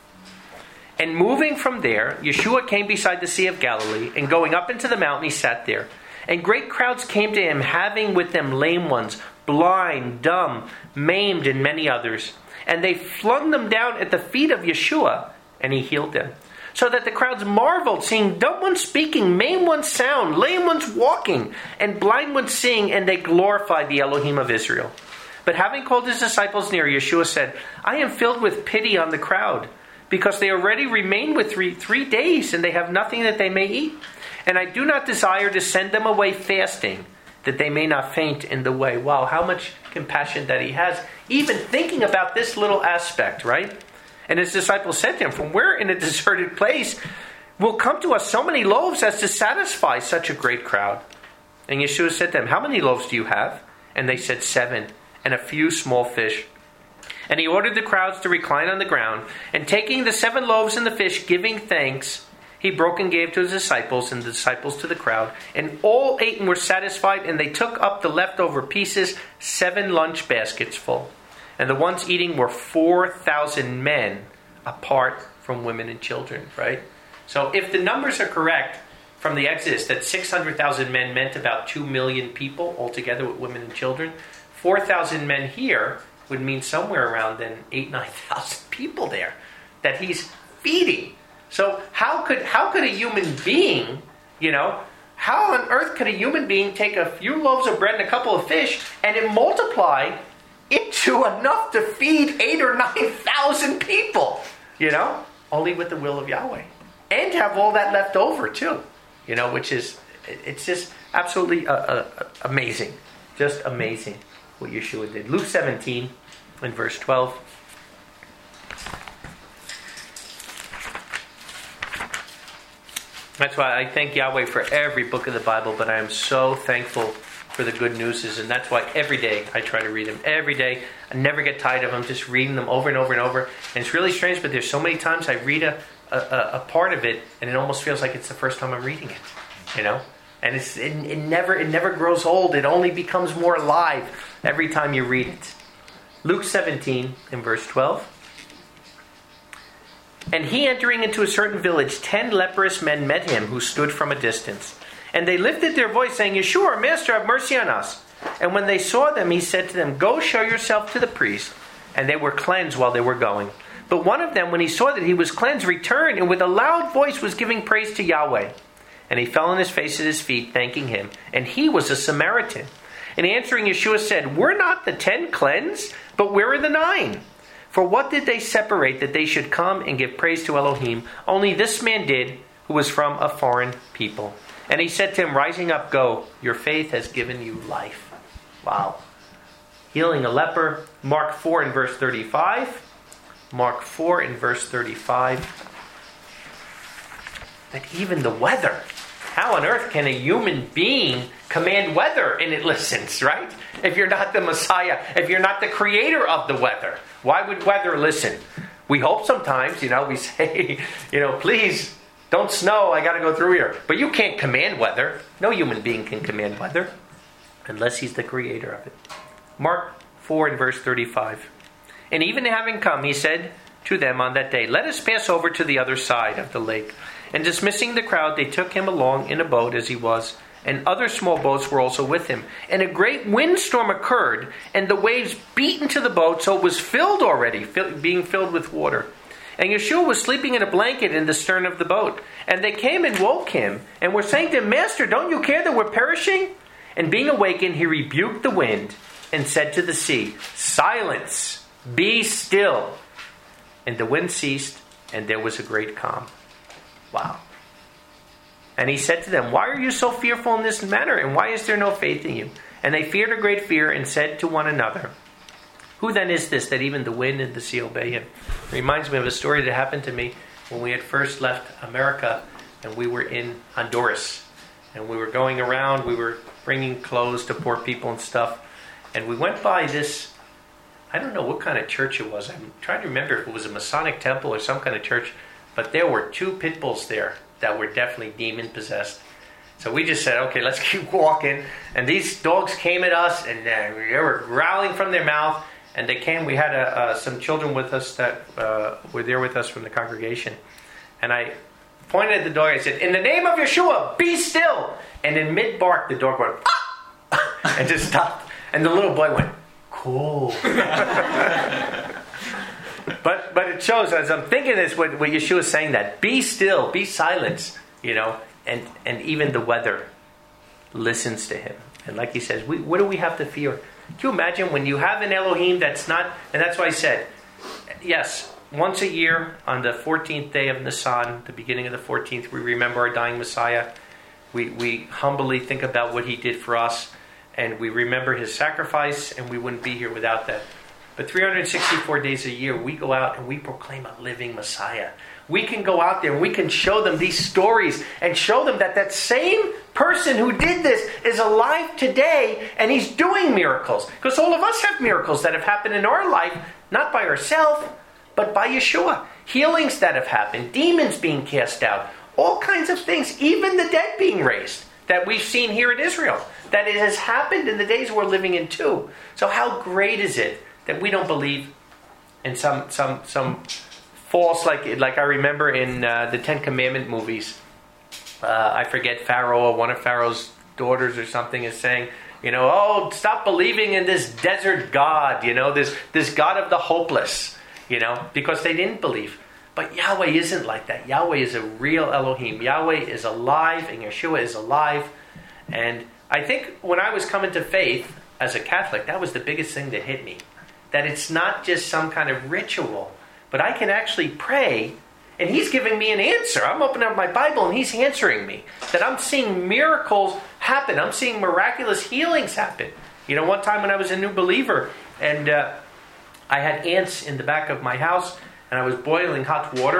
And moving from there, Yeshua came beside the Sea of Galilee, and going up into the mountain, he sat there. And great crowds came to him, having with them lame ones, blind, dumb, maimed, and many others. And they flung them down at the feet of Yeshua, and he healed them. So that the crowds marveled, seeing dumb ones speaking, maimed ones sound, lame ones walking, and blind ones seeing, and they glorified the Elohim of Israel. But having called his disciples near, Yeshua said, I am filled with pity on the crowd, because they already remain with 3 days, and they have nothing that they may eat. And I do not desire to send them away fasting, that they may not faint in the way. Wow, how much compassion that he has, even thinking about this little aspect, right? And his disciples said to him, from where in a deserted place will come to us so many loaves as to satisfy such a great crowd? And Yeshua said to them, how many loaves do you have? And they said 7, and a few small fish. And he ordered the crowds to recline on the ground, and taking the 7 loaves and the fish, giving thanks, he broke and gave to his disciples, and the disciples to the crowd. And all ate and were satisfied, and they took up the leftover pieces, 7 lunch baskets full. And the ones eating were 4,000 men, apart from women and children, right? So if the numbers are correct from the Exodus, that 600,000 men meant about 2 million people altogether with women and children, 4,000 men here would mean somewhere around then 8,000-9,000 people there that he's feeding. So how could a human being, how on earth could a human being take a few loaves of bread and a couple of fish and it multiply into enough to feed 8,000 or 9,000 people? Only with the will of Yahweh, and have all that left over too. Which is, it's just absolutely amazing, just amazing what Yeshua did. Luke 17 and verse 12. That's why I thank Yahweh for every book of the Bible, but I am so thankful for the good news. And that's why every day I try to read them. Every day. I never get tired of them, just reading them over and over and over. And it's really strange, but there's so many times I read a part of it, and it almost feels like it's the first time I'm reading it. You know? And it never grows old. It only becomes more alive every time you read it. Luke 17 in verse 12. And he, entering into a certain village, 10 leprous men met him who stood from a distance. And they lifted their voice, saying, Yeshua, Master, have mercy on us. And when they saw them, he said to them, Go show yourself to the priest. And they were cleansed while they were going. But one of them, when he saw that he was cleansed, returned, and with a loud voice was giving praise to Yahweh. And he fell on his face at his feet, thanking him. And he was a Samaritan. And answering, Yeshua said, Were not the 10 cleansed? But where are the 9? For what did they separate that they should come and give praise to Elohim? Only this man did, who was from a foreign people. And he said to him, Rising up, go. Your faith has given you life. Wow. Healing a leper. Mark 4 in verse 35. Mark 4 in verse 35. That even the weather. How on earth can a human being command weather and it listens, right? If you're not the Messiah, if you're not the creator of the weather, why would weather listen? We hope sometimes, we say, please don't snow, I got to go through here. But you can't command weather. No human being can command weather unless he's the creator of it. Mark 4 and verse 35. And even having come, he said to them on that day, Let us pass over to the other side of the lake. And dismissing the crowd, they took him along in a boat as he was, and other small boats were also with him. And a great windstorm occurred, and the waves beat into the boat, so it was filled already, being filled with water. And Yeshua was sleeping in a blanket in the stern of the boat. And they came and woke him, and were saying to him, Master, don't you care that we're perishing? And being awakened, he rebuked the wind, and said to the sea, Silence, be still. And the wind ceased, and there was a great calm. Wow. And he said to them, Why are you so fearful in this manner? And why is there no faith in you? And they feared a great fear and said to one another, Who then is this that even the wind and the sea obey him? It reminds me of a story that happened to me when we had first left America and we were in Honduras. And we were going around, we were bringing clothes to poor people and stuff. And we went by this, I don't know what kind of church it was. I'm trying to remember if it was a Masonic temple or some kind of church. But there were 2 pit bulls there that were definitely demon-possessed. So we just said, okay, let's keep walking. And these dogs came at us, and they were growling from their mouth. And they came. We had some children with us that were there with us from the congregation. And I pointed at the dog. I said, In the name of Yeshua, be still. And in mid-bark, the dog went, ah! And just stopped. And the little boy went, cool. But it shows, as I'm thinking this, what Yeshua is saying, that be still, be silent, and even the weather listens to him. And like he says, what do we have to fear? Can you imagine when you have an Elohim that's not, and that's why I said, yes, once a year on the 14th day of Nisan, the beginning of the 14th, we remember our dying Messiah. We humbly think about what he did for us, and we remember his sacrifice, and we wouldn't be here without that. But 364 days a year, we go out and we proclaim a living Messiah. We can go out there and we can show them these stories and show them that same person who did this is alive today and he's doing miracles. Because all of us have miracles that have happened in our life, not by ourselves, but by Yeshua. Healings that have happened, demons being cast out, all kinds of things, even the dead being raised that we've seen here in Israel. That it has happened in the days we're living in too. So how great is it that we don't believe in some false, like I remember in the 10 Commandment movies. I forget, Pharaoh or one of Pharaoh's daughters or something is saying, stop believing in this desert God, this God of the hopeless, because they didn't believe. But Yahweh isn't like that. Yahweh is a real Elohim. Yahweh is alive and Yeshua is alive. And I think when I was coming to faith as a Catholic, that was the biggest thing that hit me. That it's not just some kind of ritual, but I can actually pray, and he's giving me an answer. I'm opening up my Bible, and he's answering me. That I'm seeing miracles happen. I'm seeing miraculous healings happen. One time when I was a new believer, and I had ants in the back of my house, and I was boiling hot water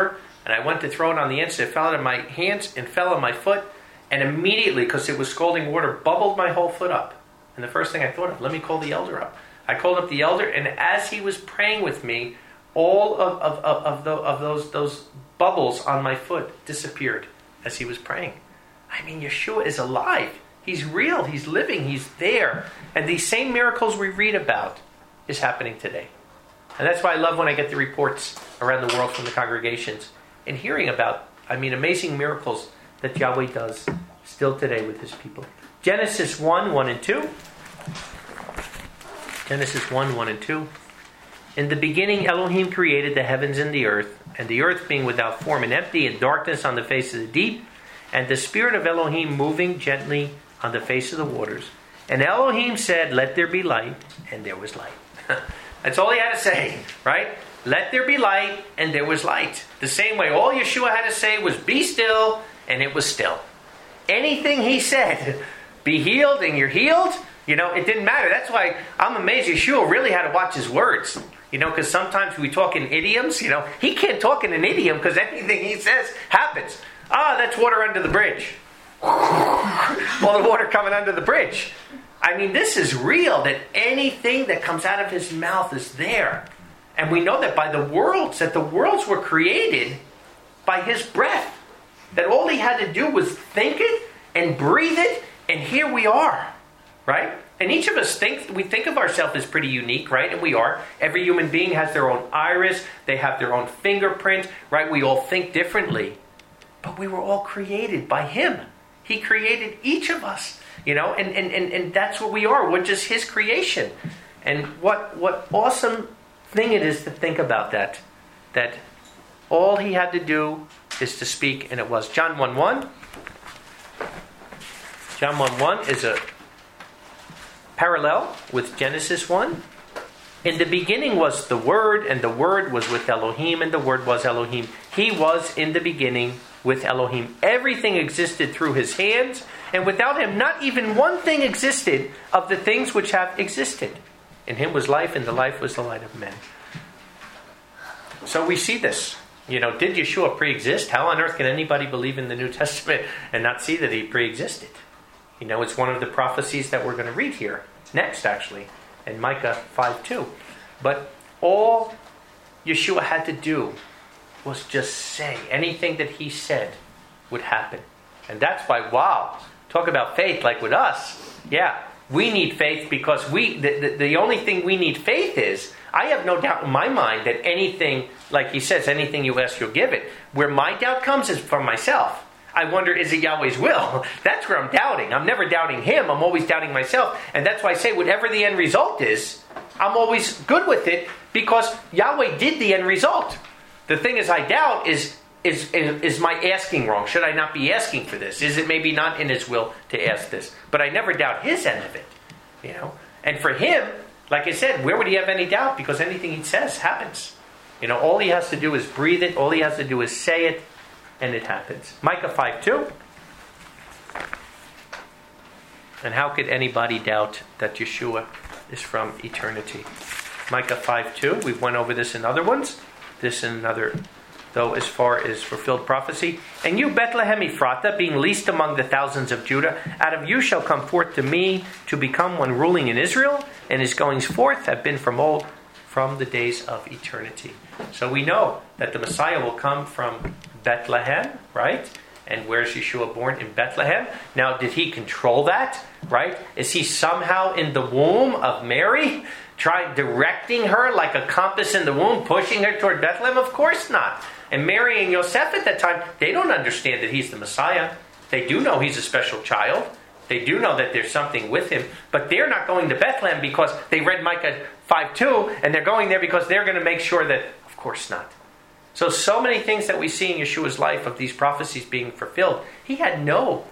And I went to throw it on the instant. It fell out of my hands and fell on my foot. And immediately, because it was scalding water, bubbled my whole foot up. And the first thing I thought of, let me call the elder up. I called up the elder, and as he was praying with me, all of those bubbles on my foot disappeared as he was praying. I mean, Yeshua is alive. He's real. He's living. He's there. And these same miracles we read about is happening today. And that's why I love when I get the reports around the world from the congregations and hearing about, amazing miracles that Yahweh does still today with his people. Genesis 1, 1 and 2. Genesis 1, 1 and 2. In the beginning Elohim created the heavens and the earth being without form and empty, and darkness on the face of the deep, and the spirit of Elohim moving gently on the face of the waters. And Elohim said, let there be light, and there was light. That's all he had to say, right? Let there be light, and there was light. The same way all Yeshua had to say was, be still, and it was still. Anything he said, be healed, and you're healed, it didn't matter. That's why I'm amazed Yeshua really had to watch his words. Because sometimes we talk in idioms, he can't talk in an idiom because anything he says happens. That's water under the bridge. Well, the water coming under the bridge. This is real, that anything that comes out of his mouth is there. And we know that by the worlds were created by his breath. That all he had to do was think it and breathe it, and here we are. Right? And each of us we think of ourselves as pretty unique, right? And we are. Every human being has their own iris. They have their own fingerprint, right? We all think differently. But we were all created by him. He created each of us, and that's what we are. We're just his creation. And what awesome thing it is to think about that all he had to do is to speak, and it was. John 1:1. John 1:1 is a parallel with Genesis 1. In the beginning was the Word, and the Word was with Elohim, and the Word was Elohim. He was in the beginning with Elohim. Everything existed through his hands, and without him not even one thing existed of the things which have existed. In him was life, and the life was the light of men. So we see this. Did Yeshua pre-exist? How on earth can anybody believe in the New Testament and not see that he pre-existed? It's one of the prophecies that we're going to read here next, actually, in Micah 5:2. But all Yeshua had to do was just say. Anything that he said would happen. And that's why, wow, talk about faith like with us. Yeah, we need faith because the only thing we need faith is, I have no doubt in my mind that anything, like he says, anything you ask, you'll give it. Where my doubt comes is from myself. I wonder, is it Yahweh's will? That's where I'm doubting. I'm never doubting him. I'm always doubting myself. And that's why I say, whatever the end result is, I'm always good with it because Yahweh did the end result. The thing is, I doubt is my asking wrong? Should I not be asking for this? Is it maybe not in his will to ask this? But I never doubt his end of it. And for him, like I said, where would he have any doubt? Because anything he says happens. All he has to do is breathe it. All he has to do is say it. And it happens. Micah 5:2. And how could anybody doubt that Yeshua is from eternity? Micah 5:2. We've went over this in other ones. This in another, though, as far as fulfilled prophecy. And you, Bethlehem Ephrathah, being least among the thousands of Judah, out of you shall come forth to me to become one ruling in Israel, and his goings forth have been from old, from the days of eternity. So we know that the Messiah will come from Bethlehem, right? And where's Yeshua born? In Bethlehem. Now, did he control that, right? Is he somehow in the womb of Mary, directing her like a compass in the womb, pushing her toward Bethlehem? Of course not. And Mary and Yosef at that time, they don't understand that he's the Messiah. They do know he's a special child. They do know that there's something with him. But they're not going to Bethlehem because they read Micah 5:2, and they're going there because they're going to make sure that, of course not. So many things that we see in Yeshua's life of these prophecies being fulfilled, he had no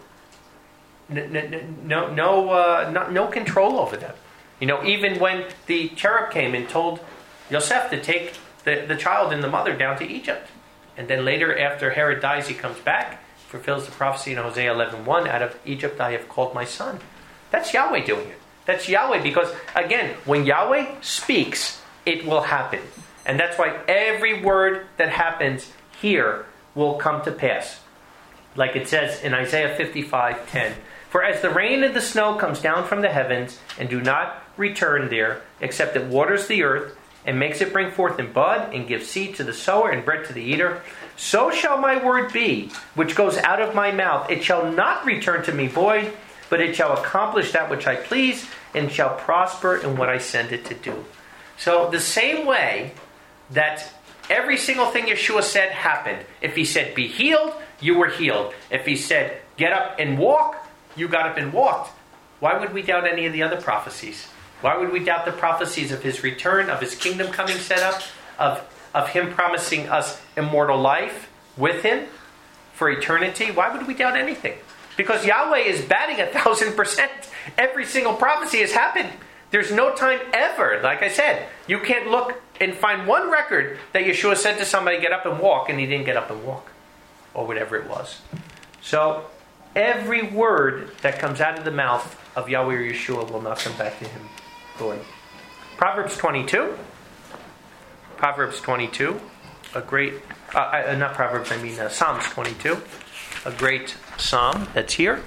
control over them. Even when the cherub came and told Yosef to take the child and the mother down to Egypt. And then later, after Herod dies, he comes back, fulfills the prophecy in Hosea 11:1, out of Egypt I have called my son. That's Yahweh doing it. That's Yahweh because, again, when Yahweh speaks, it will happen. And that's why every word that happens here will come to pass. Like it says in Isaiah 55:10. For as the rain and the snow comes down from the heavens and do not return there, except it waters the earth and makes it bring forth in bud and gives seed to the sower and bread to the eater, so shall my word be, which goes out of my mouth. It shall not return to me void, but it shall accomplish that which I please and shall prosper in what I send it to do. So the same way that every single thing Yeshua said happened. If he said, be healed, you were healed. If he said, get up and walk, you got up and walked. Why would we doubt any of the other prophecies? Why would we doubt the prophecies of his return, of his kingdom coming set up, of him promising us immortal life with him for eternity? Why would we doubt anything? Because Yahweh is batting 1,000%. Every single prophecy has happened. There's no time ever, like I said, you can't look and find one record that Yeshua said to somebody, get up and walk, and he didn't get up and walk. Or whatever it was. So, every word that comes out of the mouth of Yahweh or Yeshua will not come back to him void. Proverbs 22. Proverbs 22. A great, not Proverbs, I mean Psalms 22. A great psalm that's here.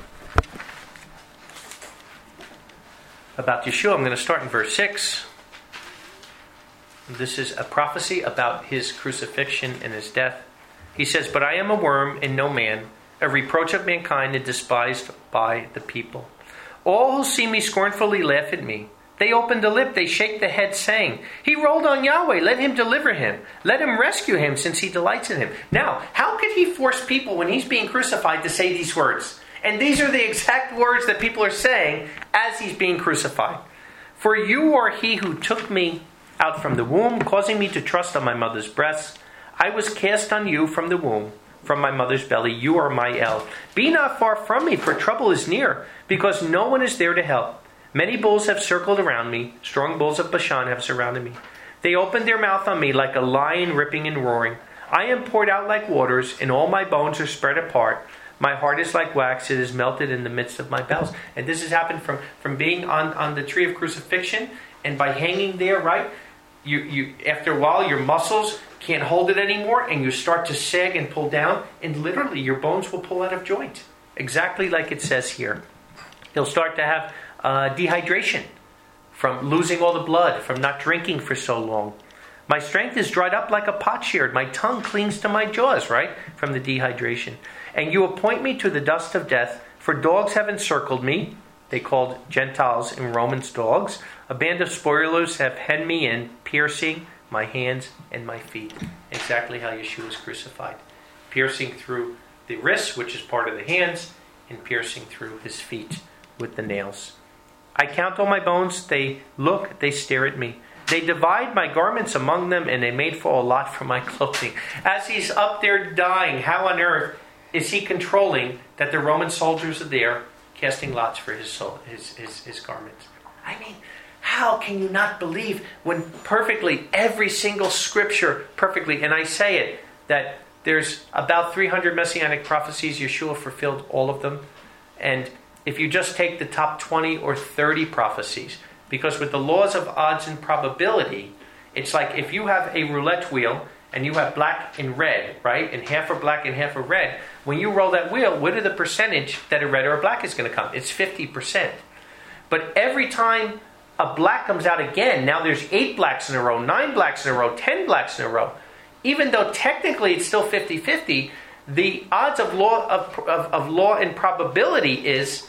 About Yeshua, I'm going to start in verse 6. This is a prophecy about his crucifixion and his death. He says, but I am a worm and no man, a reproach of mankind and despised by the people. All who see me scornfully laugh at me. They open the lip, they shake the head, saying, he rolled on Yahweh, let him deliver him. Let him rescue him, since he delights in him. Now, how could he force people when he's being crucified to say these words? And these are the exact words that people are saying as he's being crucified. For you are he who took me out from the womb, causing me to trust on my mother's breasts. I was cast on you from the womb, from my mother's belly. You are my El. Be not far from me, for trouble is near, because no one is there to help. Many bulls have circled around me. Strong bulls of Bashan have surrounded me. They opened their mouth on me like a lion ripping and roaring. I am poured out like waters, and all my bones are spread apart. My heart is like wax, it is melted in the midst of my bowels. And this has happened from being on the tree of crucifixion, and by hanging there, right? You after a while, your muscles can't hold it anymore, and you start to sag and pull down, and literally your bones will pull out of joint. Exactly like it says here. You'll start to have dehydration from losing all the blood, from not drinking for so long. My strength is dried up like a potsherd. My tongue clings to my jaws, right? From the dehydration. And you appoint me to the dust of death, for dogs have encircled me. They called Gentiles and Romans dogs. A band of spoilers have hemmed me in, piercing my hands and my feet. Exactly how Yeshua was crucified. Piercing through the wrists, which is part of the hands, and piercing through his feet with the nails. I count all my bones. They look, they stare at me. They divide my garments among them, and they made for a lot for my clothing. As he's up there dying, how on earth is he controlling that the Roman soldiers are there casting lots for his soul, his garments? I mean, how can you not believe when perfectly every single scripture perfectly, and I say it, that there's about 300 messianic prophecies, Yeshua fulfilled all of them. And if you just take the top 20 or 30 prophecies, because with the laws of odds and probability, it's like if you have a roulette wheel and you have black and red, right? And half are black and half are red. When you roll that wheel, what are the percentage that a red or a black is going to come? It's 50%. But every time a black comes out again, now there's 8 blacks in a row, 9 blacks in a row, 10 blacks in a row. Even though technically it's still 50-50, the odds of law and probability is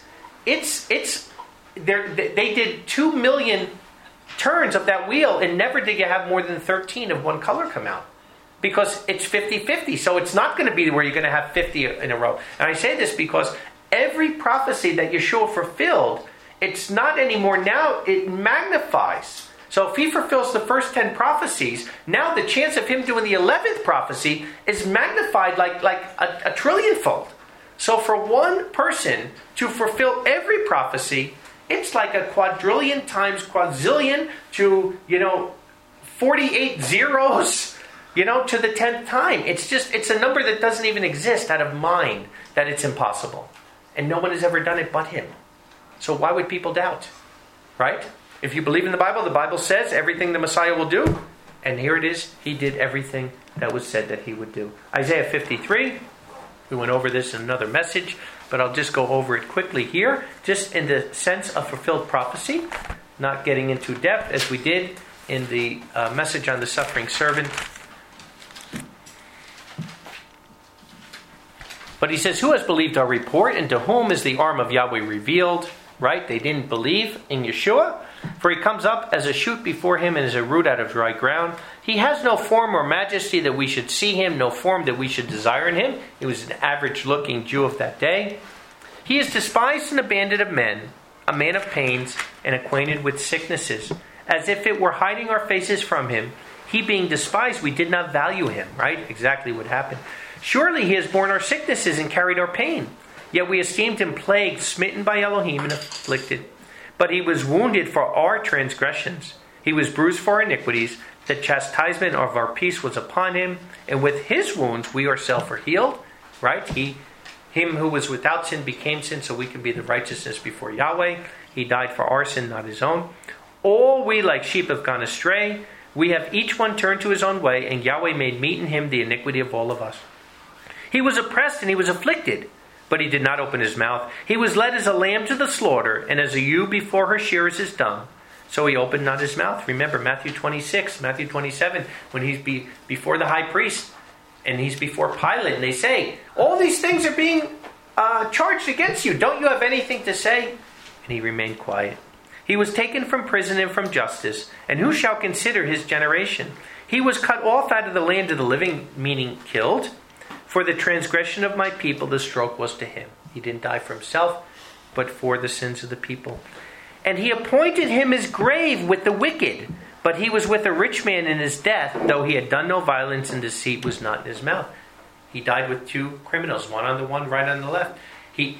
they did 2 million turns of that wheel, and never did you have more than 13 of one color come out. Because it's 50-50, so it's not going to be where you're going to have 50 in a row. And I say this because every prophecy that Yeshua fulfilled, it's not anymore now, it magnifies. So if he fulfills the first 10 prophecies, now the chance of him doing the 11th prophecy is magnified like a trillionfold. So for one person to fulfill every prophecy, it's like a quadrillion times quadrillion to, 48 zeros, to the 10th time. It's a number that doesn't even exist out of mind that it's impossible. And no one has ever done it but him. So why would people doubt? Right? If you believe in the Bible says everything the Messiah will do, And here it is. He did everything that was said that he would do. Isaiah 53. We went over this in another message, but I'll just go over it quickly here, just in the sense of fulfilled prophecy, not getting into depth as we did in the message on the suffering servant. But he says, who has believed our report, and to whom is the arm of Yahweh revealed? Right? They didn't believe in Yeshua. For he comes up as a shoot before him and as a root out of dry ground. He has no form or majesty that we should see him, no form that we should desire in him. He was an average-looking Jew of that day. He is despised and abandoned of men, a man of pains and acquainted with sicknesses. As if it were hiding our faces from him. He being despised, we did not value him. Right? Exactly what happened. Surely he has borne our sicknesses and carried our pain. Yet we esteemed him plagued, smitten by Elohim, and afflicted. But he was wounded for our transgressions. He was bruised for our iniquities. The chastisement of our peace was upon him. And with his wounds we ourselves are healed. Right? Him who was without sin became sin so we can be the righteousness before Yahweh. He died for our sin, not his own. All we like sheep have gone astray. We have each one turned to his own way. And Yahweh made meet in him the iniquity of all of us. He was oppressed and he was afflicted, but he did not open his mouth. He was led as a lamb to the slaughter, and as a ewe before her shearers is dumb. So he opened not his mouth. Remember Matthew 26, Matthew 27, when he's before the high priest, and he's before Pilate, and they say, all these things are being charged against you. Don't you have anything to say? And he remained quiet. He was taken from prison and from justice, and who shall consider his generation? He was cut off out of the land of the living, meaning killed. For the transgression of my people, the stroke was to him. He didn't die for himself, but for the sins of the people. And he appointed him his grave with the wicked. But he was with a rich man in his death, though he had done no violence, and deceit was not in his mouth. He died with two criminals, one on the one, right on the left. He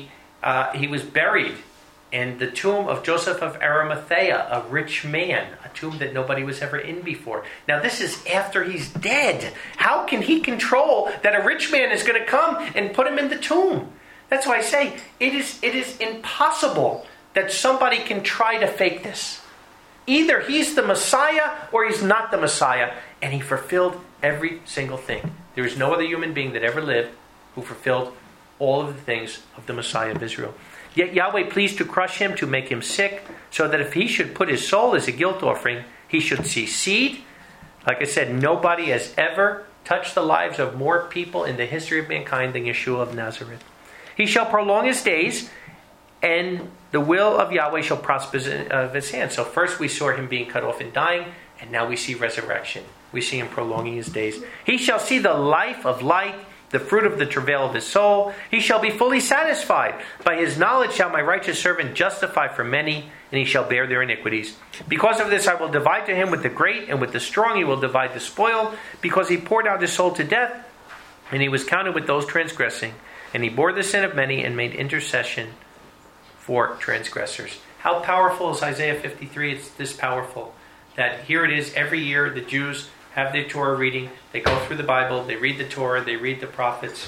was buried in the tomb of Joseph of Arimathea, a rich man, a tomb that nobody was ever in before. Now this is after he's dead. How can he control that a rich man is going to come and put him in the tomb? That's why I say it is impossible that somebody can try to fake this. Either he's the Messiah or he's not the Messiah. And he fulfilled every single thing. There is no other human being that ever lived who fulfilled all of the things of the Messiah of Israel. Yet Yahweh pleased to crush him, to make him sick, so that if he should put his soul as a guilt offering, he should see seed. Like I said, nobody has ever touched the lives of more people in the history of mankind than Yeshua of Nazareth. He shall prolong his days, and the will of Yahweh shall prosper of his hand. So first we saw him being cut off and dying, and now we see resurrection. We see him prolonging his days. He shall see the life of light, the fruit of the travail of his soul. He shall be fully satisfied. By his knowledge shall my righteous servant justify for many, and he shall bear their iniquities. Because of this I will divide to him with the great, and with the strong he will divide the spoil, because he poured out his soul to death, and he was counted with those transgressing. And he bore the sin of many, and made intercession for transgressors. How powerful is Isaiah 53? It's this powerful. That here it is, every year the Jews have their Torah reading. They go through the Bible, they read the Torah, they read the prophets.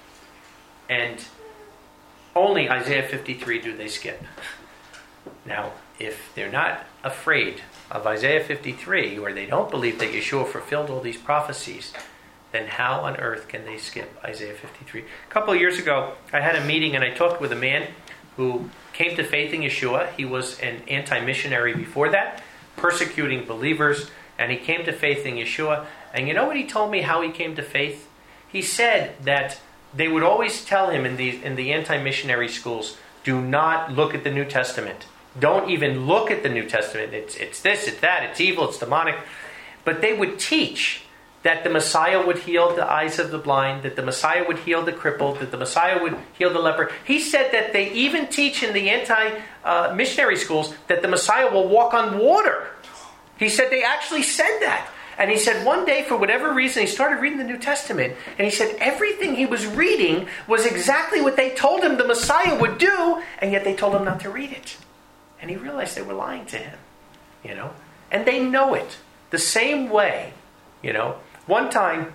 And only Isaiah 53 do they skip. Now, if they're not afraid of Isaiah 53, or they don't believe that Yeshua fulfilled all these prophecies, then how on earth can they skip Isaiah 53? A couple of years ago, I had a meeting and I talked with a man who came to faith in Yeshua. He was an anti-missionary before that, persecuting believers. And he came to faith in Yeshua. And you know what he told me how he came to faith? He said that they would always tell him in the anti-missionary schools, do not look at the New Testament. Don't even look at the New Testament. It's this, it's that, it's evil, it's demonic. But they would teach that the Messiah would heal the eyes of the blind, that the Messiah would heal the crippled, that the Messiah would heal the leper. He said that they even teach in the anti-missionary schools that the Messiah will walk on water. He said they actually said that. And he said one day, for whatever reason, he started reading the New Testament. And he said everything he was reading was exactly what they told him the Messiah would do. And yet they told him not to read it. And he realized they were lying to him. And they know it. The same way, One time,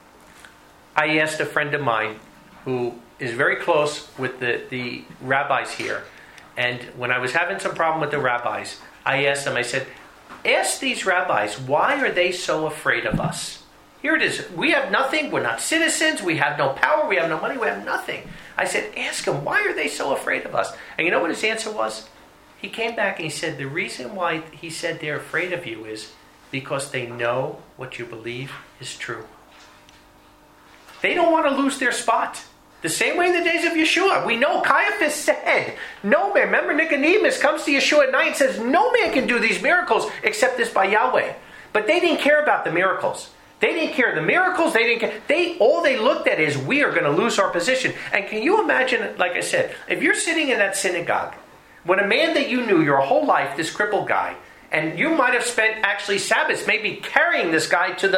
I asked a friend of mine who is very close with the rabbis here. And when I was having some problem with the rabbis, I asked them, I said, ask these rabbis, why are they so afraid of us? Here it is. We have nothing. We're not citizens. We have no power. We have no money. We have nothing. I said, ask them, why are they so afraid of us? And you know what his answer was? He came back and he said, the reason why he said they're afraid of you is because they know what you believe is true. They don't want to lose their spot. The same way in the days of Yeshua. We know Caiaphas said, no man, remember Nicodemus comes to Yeshua at night and says, no man can do these miracles except this by Yahweh. But they didn't care about the miracles. They didn't care the miracles. They didn't care. All they looked at is, we are going to lose our position. And can you imagine, like I said, if you're sitting in that synagogue, when a man that you knew your whole life, this crippled guy, and you might have spent actually Sabbaths maybe carrying this guy to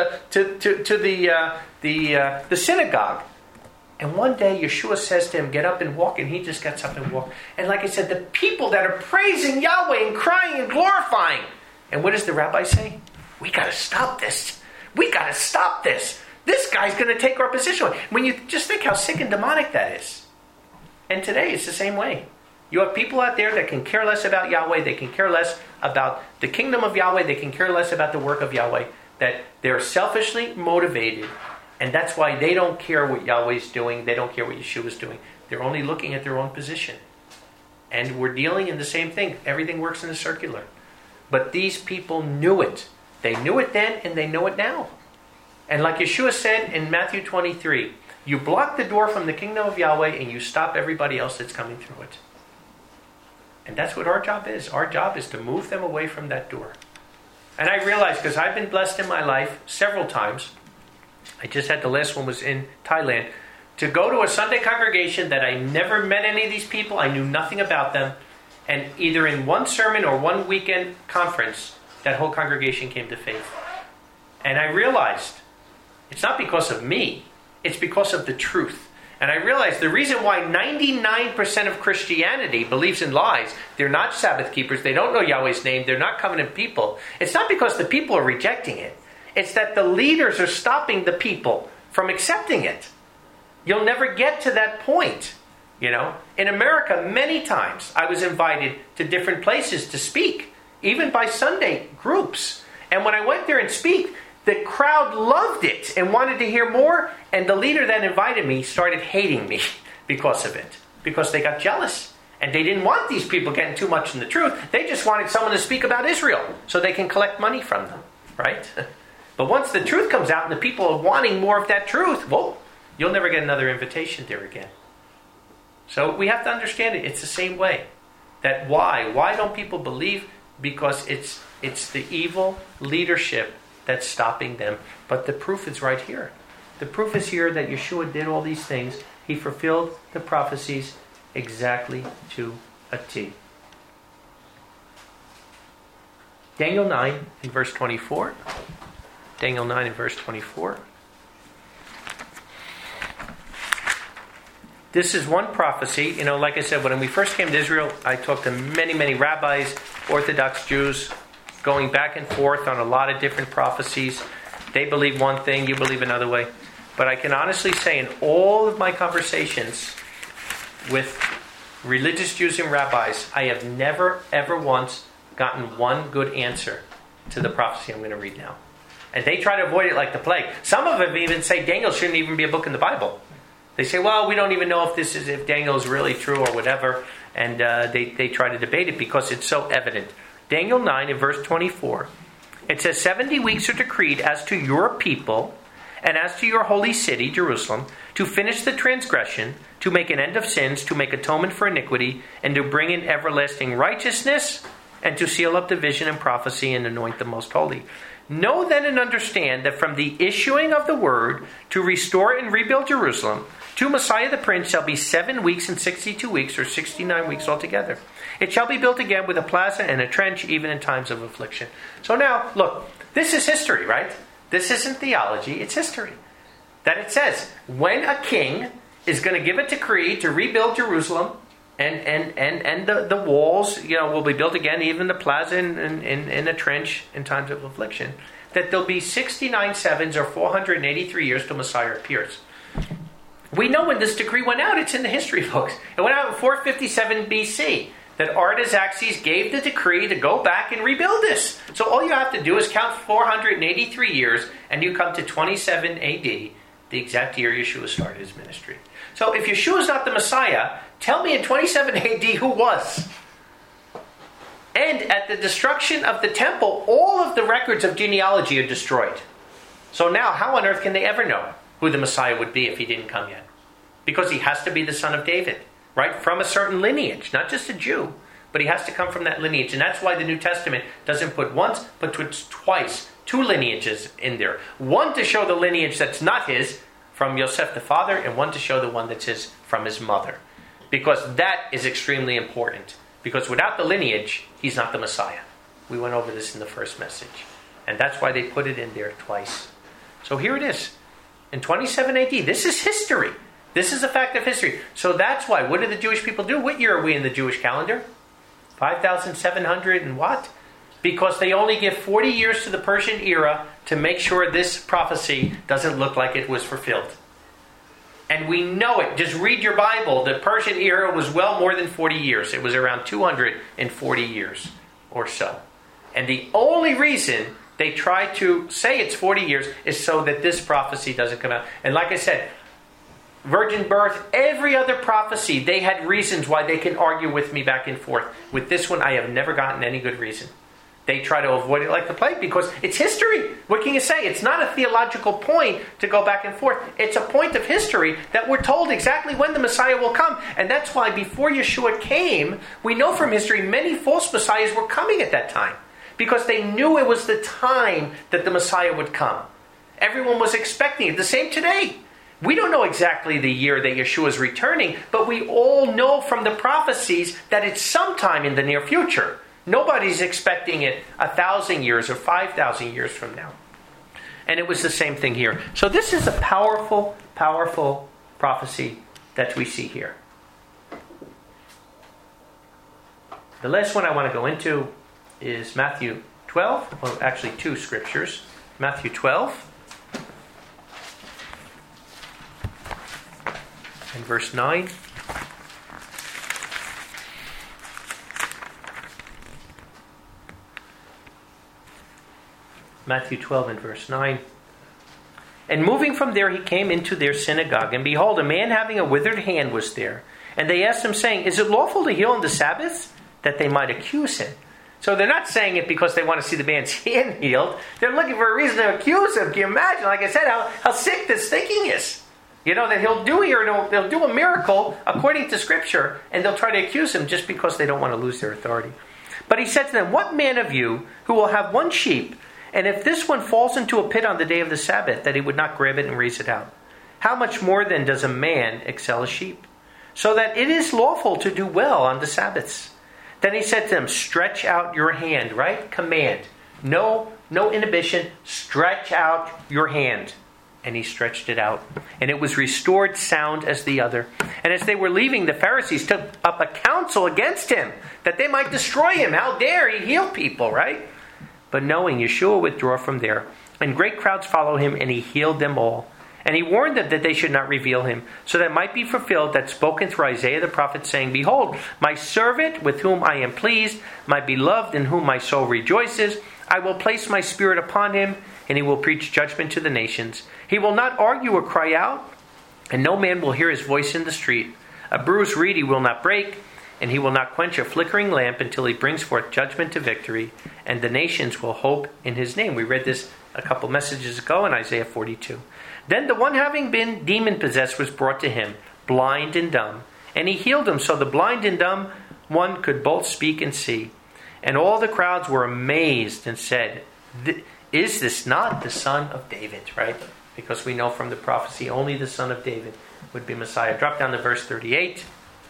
the synagogue. And one day Yeshua says to him, get up and walk, and he just gets up and walks. And like I said, the people that are praising Yahweh and crying and glorifying. And what does the rabbi say? We got to stop this. We got to stop this. This guy's going to take our position. When you just think how sick and demonic that is. And today it's the same way. You have people out there that can care less about Yahweh. They can care less about the kingdom of Yahweh. They can care less about the work of Yahweh. That they're selfishly motivated. And that's why they don't care what Yahweh's doing. They don't care what Yeshua's doing. They're only looking at their own position. And we're dealing in the same thing. Everything works in a circular. But these people knew it. They knew it then and they know it now. And like Yeshua said in Matthew 23, you block the door from the kingdom of Yahweh and you stop everybody else that's coming through it. And that's what our job is. Our job is to move them away from that door. And I realize, because I've been blessed in my life several times, I just had the last one was in Thailand, to go to a Sunday congregation that I never met any of these people, I knew nothing about them, and either in one sermon or one weekend conference, that whole congregation came to faith. And I realized, it's not because of me, it's because of the truth. And I realized the reason why 99% of Christianity believes in lies, they're not Sabbath keepers, they don't know Yahweh's name, they're not covenant people. It's not because the people are rejecting it. It's that the leaders are stopping the people from accepting it. You'll never get to that point. You know, in America, many times I was invited to different places to speak, even by Sunday groups. And when I went there and speak, the crowd loved it and wanted to hear more. And the leader that invited me started hating me because of it. Because they got jealous. And they didn't want these people getting too much in the truth. They just wanted someone to speak about Israel so they can collect money from them. Right? But once the truth comes out and the people are wanting more of that truth, well, you'll never get another invitation there again. So we have to understand it. It's the same way. That why? Why don't people believe? Because it's the evil leadership that's stopping them. But the proof is right here. The proof is here that Yeshua did all these things. He fulfilled the prophecies exactly to a T. Daniel 9 in verse 24. Daniel 9 in verse 24. This is one prophecy. You know, like I said, when we first came to Israel, I talked to many, many rabbis, Orthodox Jews, going back and forth on a lot of different prophecies. They believe one thing, you believe another way. But I can honestly say in all of my conversations with religious Jews and rabbis, I have never, ever once gotten one good answer to the prophecy I'm going to read now. And they try to avoid it like the plague. Some of them even say Daniel shouldn't even be a book in the Bible. They say, well, we don't even know if Daniel is really true or whatever. And they try to debate it because it's so evident. Daniel 9 in verse 24. It says, 70 weeks are decreed as to your people and as to your holy city, Jerusalem, to finish the transgression, to make an end of sins, to make atonement for iniquity, and to bring in everlasting righteousness, and to seal up the vision and prophecy and anoint the most holy. Know then and understand that from the issuing of the word to restore and rebuild Jerusalem, to Messiah the Prince shall be 7 weeks and 62 weeks, or 69 weeks altogether. It shall be built again with a plaza and a trench, even in times of affliction. So now, look, this is history, right? This isn't theology, it's history. That it says, when a king is going to give a decree to rebuild Jerusalem, and the walls, will be built again, even the plaza in a trench in times of affliction, that there'll be 69 sevens or 483 years till Messiah appears. We know when this decree went out. It's in the history books. It went out in 457 BC. that Artaxerxes gave the decree to go back and rebuild this. So all you have to do is count 483 years, and you come to 27 AD, the exact year Yeshua started his ministry. So if Yeshua is not the Messiah, tell me in 27 AD who was. And at the destruction of the temple, all of the records of genealogy are destroyed. So now, how on earth can they ever know who the Messiah would be if he didn't come yet? Because he has to be the son of David, right? From a certain lineage, not just a Jew, but he has to come from that lineage. And that's why the New Testament doesn't put once, but puts twice, 2 lineages in there. One to show the lineage that's not his, from Yosef the father, and one to show the one that's his from his mother. Because that is extremely important. Because without the lineage, he's not the Messiah. We went over this in the first message. And that's why they put it in there twice. So here it is. In 27 AD, this is history. This is a fact of history. So that's why. What did the Jewish people do? What year are we in the Jewish calendar? 5,700 and what? Because they only give 40 years to the Persian era to make sure this prophecy doesn't look like it was fulfilled. And we know it. Just read your Bible. The Persian era was well more than 40 years. It was around 240 years or so. And the only reason they try to say it's 40 years is so that this prophecy doesn't come out. And like I said, virgin birth, every other prophecy, they had reasons why they can argue with me back and forth. With this one, I have never gotten any good reason. They try to avoid it like the plague because it's history. What can you say? It's not a theological point to go back and forth. It's a point of history that we're told exactly when the Messiah will come. And that's why before Yeshua came, we know from history many false messiahs were coming at that time. Because they knew it was the time that the Messiah would come. Everyone was expecting it. The same today. We don't know exactly the year that Yeshua is returning, but we all know from the prophecies that it's sometime in the near future. Nobody's expecting it 1,000 years or 5,000 years from now. And it was the same thing here. So this is a powerful, powerful prophecy that we see here. The last one I want to go into is Matthew 12. Well, actually 2 scriptures. Matthew 12 and verse 9. Matthew 12 and verse 9. And moving from there, he came into their synagogue. And behold, a man having a withered hand was there. And they asked him, saying, Is it lawful to heal on the Sabbath? That they might accuse him. So they're not saying it because they want to see the man's hand healed. They're looking for a reason to accuse him. Can you imagine, like I said, how sick this thinking is? You know, that he'll do here, they'll do a miracle according to Scripture, and they'll try to accuse him just because they don't want to lose their authority. But he said to them, What man of you who will have one sheep, and if this one falls into a pit on the day of the Sabbath, that he would not grab it and raise it out? How much more then does a man excel a sheep? So that it is lawful to do well on the Sabbaths. Then he said to them, Stretch out your hand, right? Command. No inhibition. Stretch out your hand. And he stretched it out. And it was restored sound as the other. And as they were leaving, the Pharisees took up a counsel against him, that they might destroy him. How dare he heal people, right? But knowing, Yeshua withdrew from there. And great crowds followed him, and he healed them all. And he warned them that they should not reveal him, so that it might be fulfilled that spoken through Isaiah the prophet, saying, Behold, my servant with whom I am pleased, my beloved in whom my soul rejoices. I will place my spirit upon him, and he will preach judgment to the nations. He will not argue or cry out, and no man will hear his voice in the street. A bruised reed he will not break, and he will not quench a flickering lamp until he brings forth judgment to victory, and the nations will hope in his name. We read this a couple messages ago in Isaiah 42. Then the one having been demon-possessed was brought to him, blind and dumb. And he healed him, so the blind and dumb one could both speak and see. And all the crowds were amazed and said, Is this not the son of David? Right? Because we know from the prophecy, only the son of David would be Messiah. Drop down to verse 38.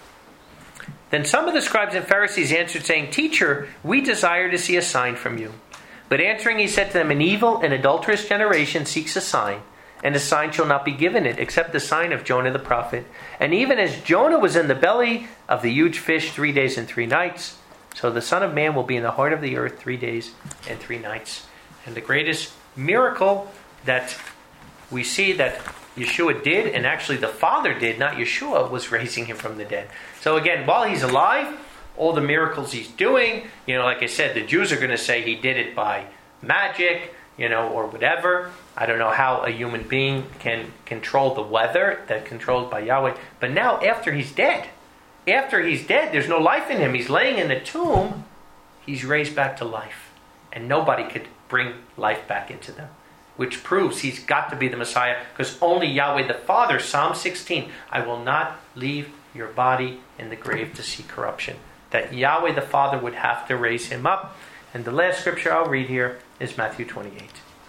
Then some of the scribes and Pharisees answered, saying, Teacher, we desire to see a sign from you. But answering, he said to them, An evil and adulterous generation seeks a sign, and a sign shall not be given it, except the sign of Jonah the prophet. And even as Jonah was in the belly of the huge fish 3 days and 3 nights, so the Son of Man will be in the heart of the earth 3 days and 3 nights. And the greatest miracle that we see that Yeshua did, and actually the Father did, not Yeshua, was raising him from the dead. So again, while he's alive, all the miracles he's doing. Like I said, the Jews are going to say he did it by magic, or whatever. I don't know how a human being can control the weather that's controlled by Yahweh. But now, after he's dead, there's no life in him. He's laying in the tomb. He's raised back to life. And nobody could bring life back into them. Which proves he's got to be the Messiah, because only Yahweh the Father, Psalm 16, I will not leave your body in the grave to see corruption. That Yahweh the Father would have to raise him up. And the last scripture I'll read here is Matthew 28.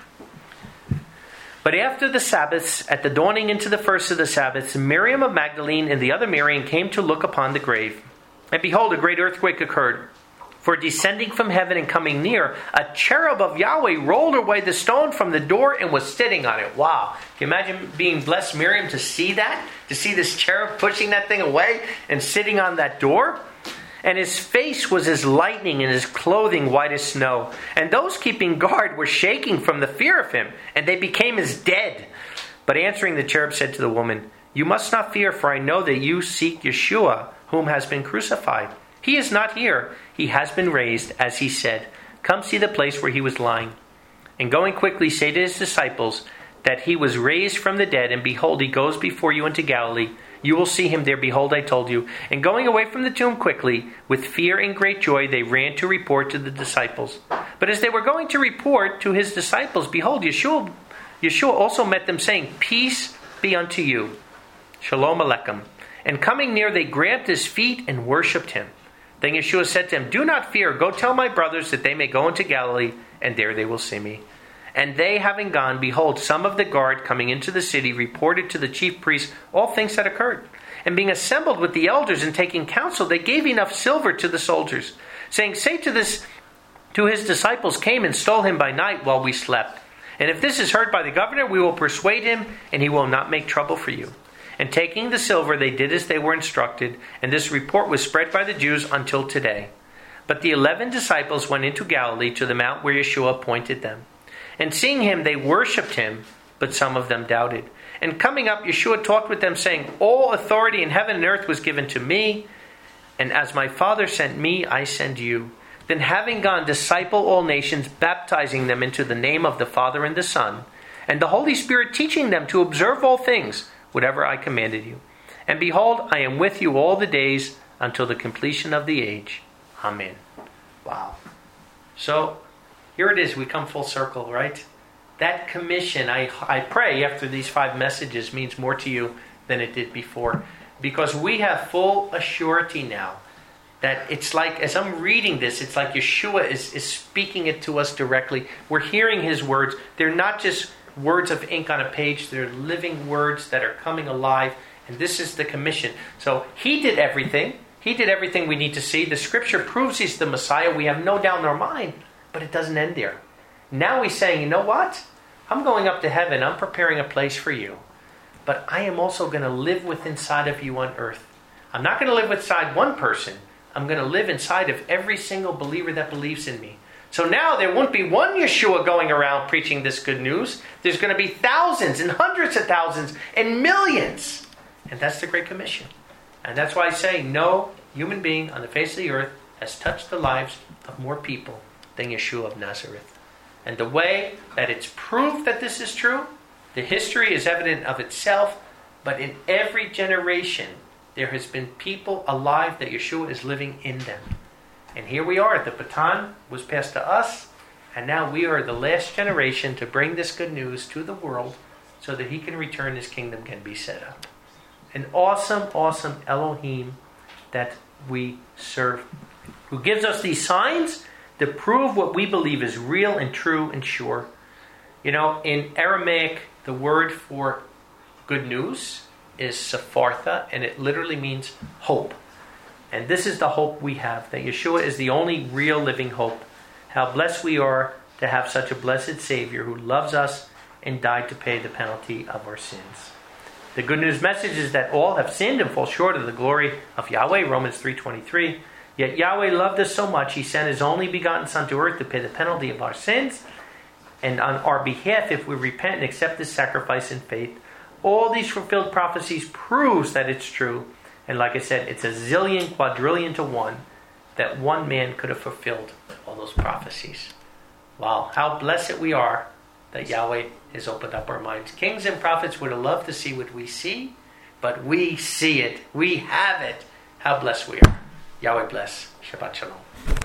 But after the Sabbaths, at the dawning into the first of the Sabbaths, Miriam of Magdalene and the other Miriam came to look upon the grave. And behold, a great earthquake occurred. For descending from heaven and coming near, a cherub of Yahweh rolled away the stone from the door and was sitting on it. Wow. Can you imagine being blessed, Miriam, to see that? To see this cherub pushing that thing away and sitting on that door? And his face was as lightning and his clothing white as snow. And those keeping guard were shaking from the fear of him, and they became as dead. But answering, the cherub said to the woman, You must not fear, for I know that you seek Yeshua, whom has been crucified. He is not here. He has been raised, as he said. Come see the place where he was lying. And going quickly, say to his disciples that he was raised from the dead, and behold, he goes before you into Galilee. You will see him there. Behold, I told you. And going away from the tomb quickly, with fear and great joy, they ran to report to the disciples. But as they were going to report to his disciples, behold, Yeshua also met them, saying, Peace be unto you. Shalom Aleichem. And coming near, they grabbed his feet and worshipped him. Then Yeshua said to them, Do not fear. Go tell my brothers that they may go into Galilee, and there they will see me. And they, having gone, behold, some of the guard coming into the city reported to the chief priests all things that occurred. And being assembled with the elders and taking counsel, they gave enough silver to the soldiers, saying, Say to his disciples, came and stole him by night while we slept. And if this is heard by the governor, we will persuade him, and he will not make trouble for you. And taking the silver, they did as they were instructed, and this report was spread by the Jews until today. But the 11 disciples went into Galilee to the mount where Yeshua appointed them. And seeing him, they worshipped him, but some of them doubted. And coming up, Yeshua talked with them, saying, All authority in heaven and earth was given to me, and as my Father sent me, I send you. Then having gone, disciple all nations, baptizing them into the name of the Father and the Son, and the Holy Spirit teaching them to observe all things, whatever I commanded you. And behold, I am with you all the days until the completion of the age. Amen. Wow. So, here it is. We come full circle, right? That commission, I pray after these 5 messages, means more to you than it did before. Because we have full assurity now that it's like, as I'm reading this, it's like Yeshua is speaking it to us directly. We're hearing his words. They're not just words of ink on a page. They're living words that are coming alive. And this is the commission. So he did everything. He did everything we need to see. The scripture proves he's the Messiah. We have no doubt in our mind. But it doesn't end there. Now he's saying, you know what? I'm going up to heaven. I'm preparing a place for you. But I am also going to live inside of you on earth. I'm not going to live inside one person. I'm going to live inside of every single believer that believes in me. So now there won't be one Yeshua going around preaching this good news. There's going to be thousands and hundreds of thousands and millions. And that's the Great Commission. And that's why I say no human being on the face of the earth has touched the lives of more people than Yeshua of Nazareth. And the way that it's proved that this is true, the history is evident of itself, but in every generation there has been people alive that Yeshua is living in them. And here we are. The baton was passed to us, and now we are the last generation to bring this good news to the world so that he can return, his kingdom can be set up. An awesome, awesome Elohim that we serve, who gives us these signs to prove what we believe is real and true and sure. You know, in Aramaic, the word for good news is sephartha, and it literally means hope. And this is the hope we have, that Yeshua is the only real living hope. How blessed we are to have such a blessed Savior who loves us and died to pay the penalty of our sins. The good news message is that all have sinned and fall short of the glory of Yahweh, Romans 3:23. Yet Yahweh loved us so much, he sent his only begotten Son to earth to pay the penalty of our sins. And on our behalf, if we repent and accept this sacrifice in faith, all these fulfilled prophecies proves that it's true. And like I said, it's a zillion, quadrillion to 1 that one man could have fulfilled all those prophecies. Wow, how blessed we are that Yahweh has opened up our minds. Kings and prophets would have loved to see what we see, but we see it. We have it. How blessed we are. Yahweh bless. Shabbat shalom.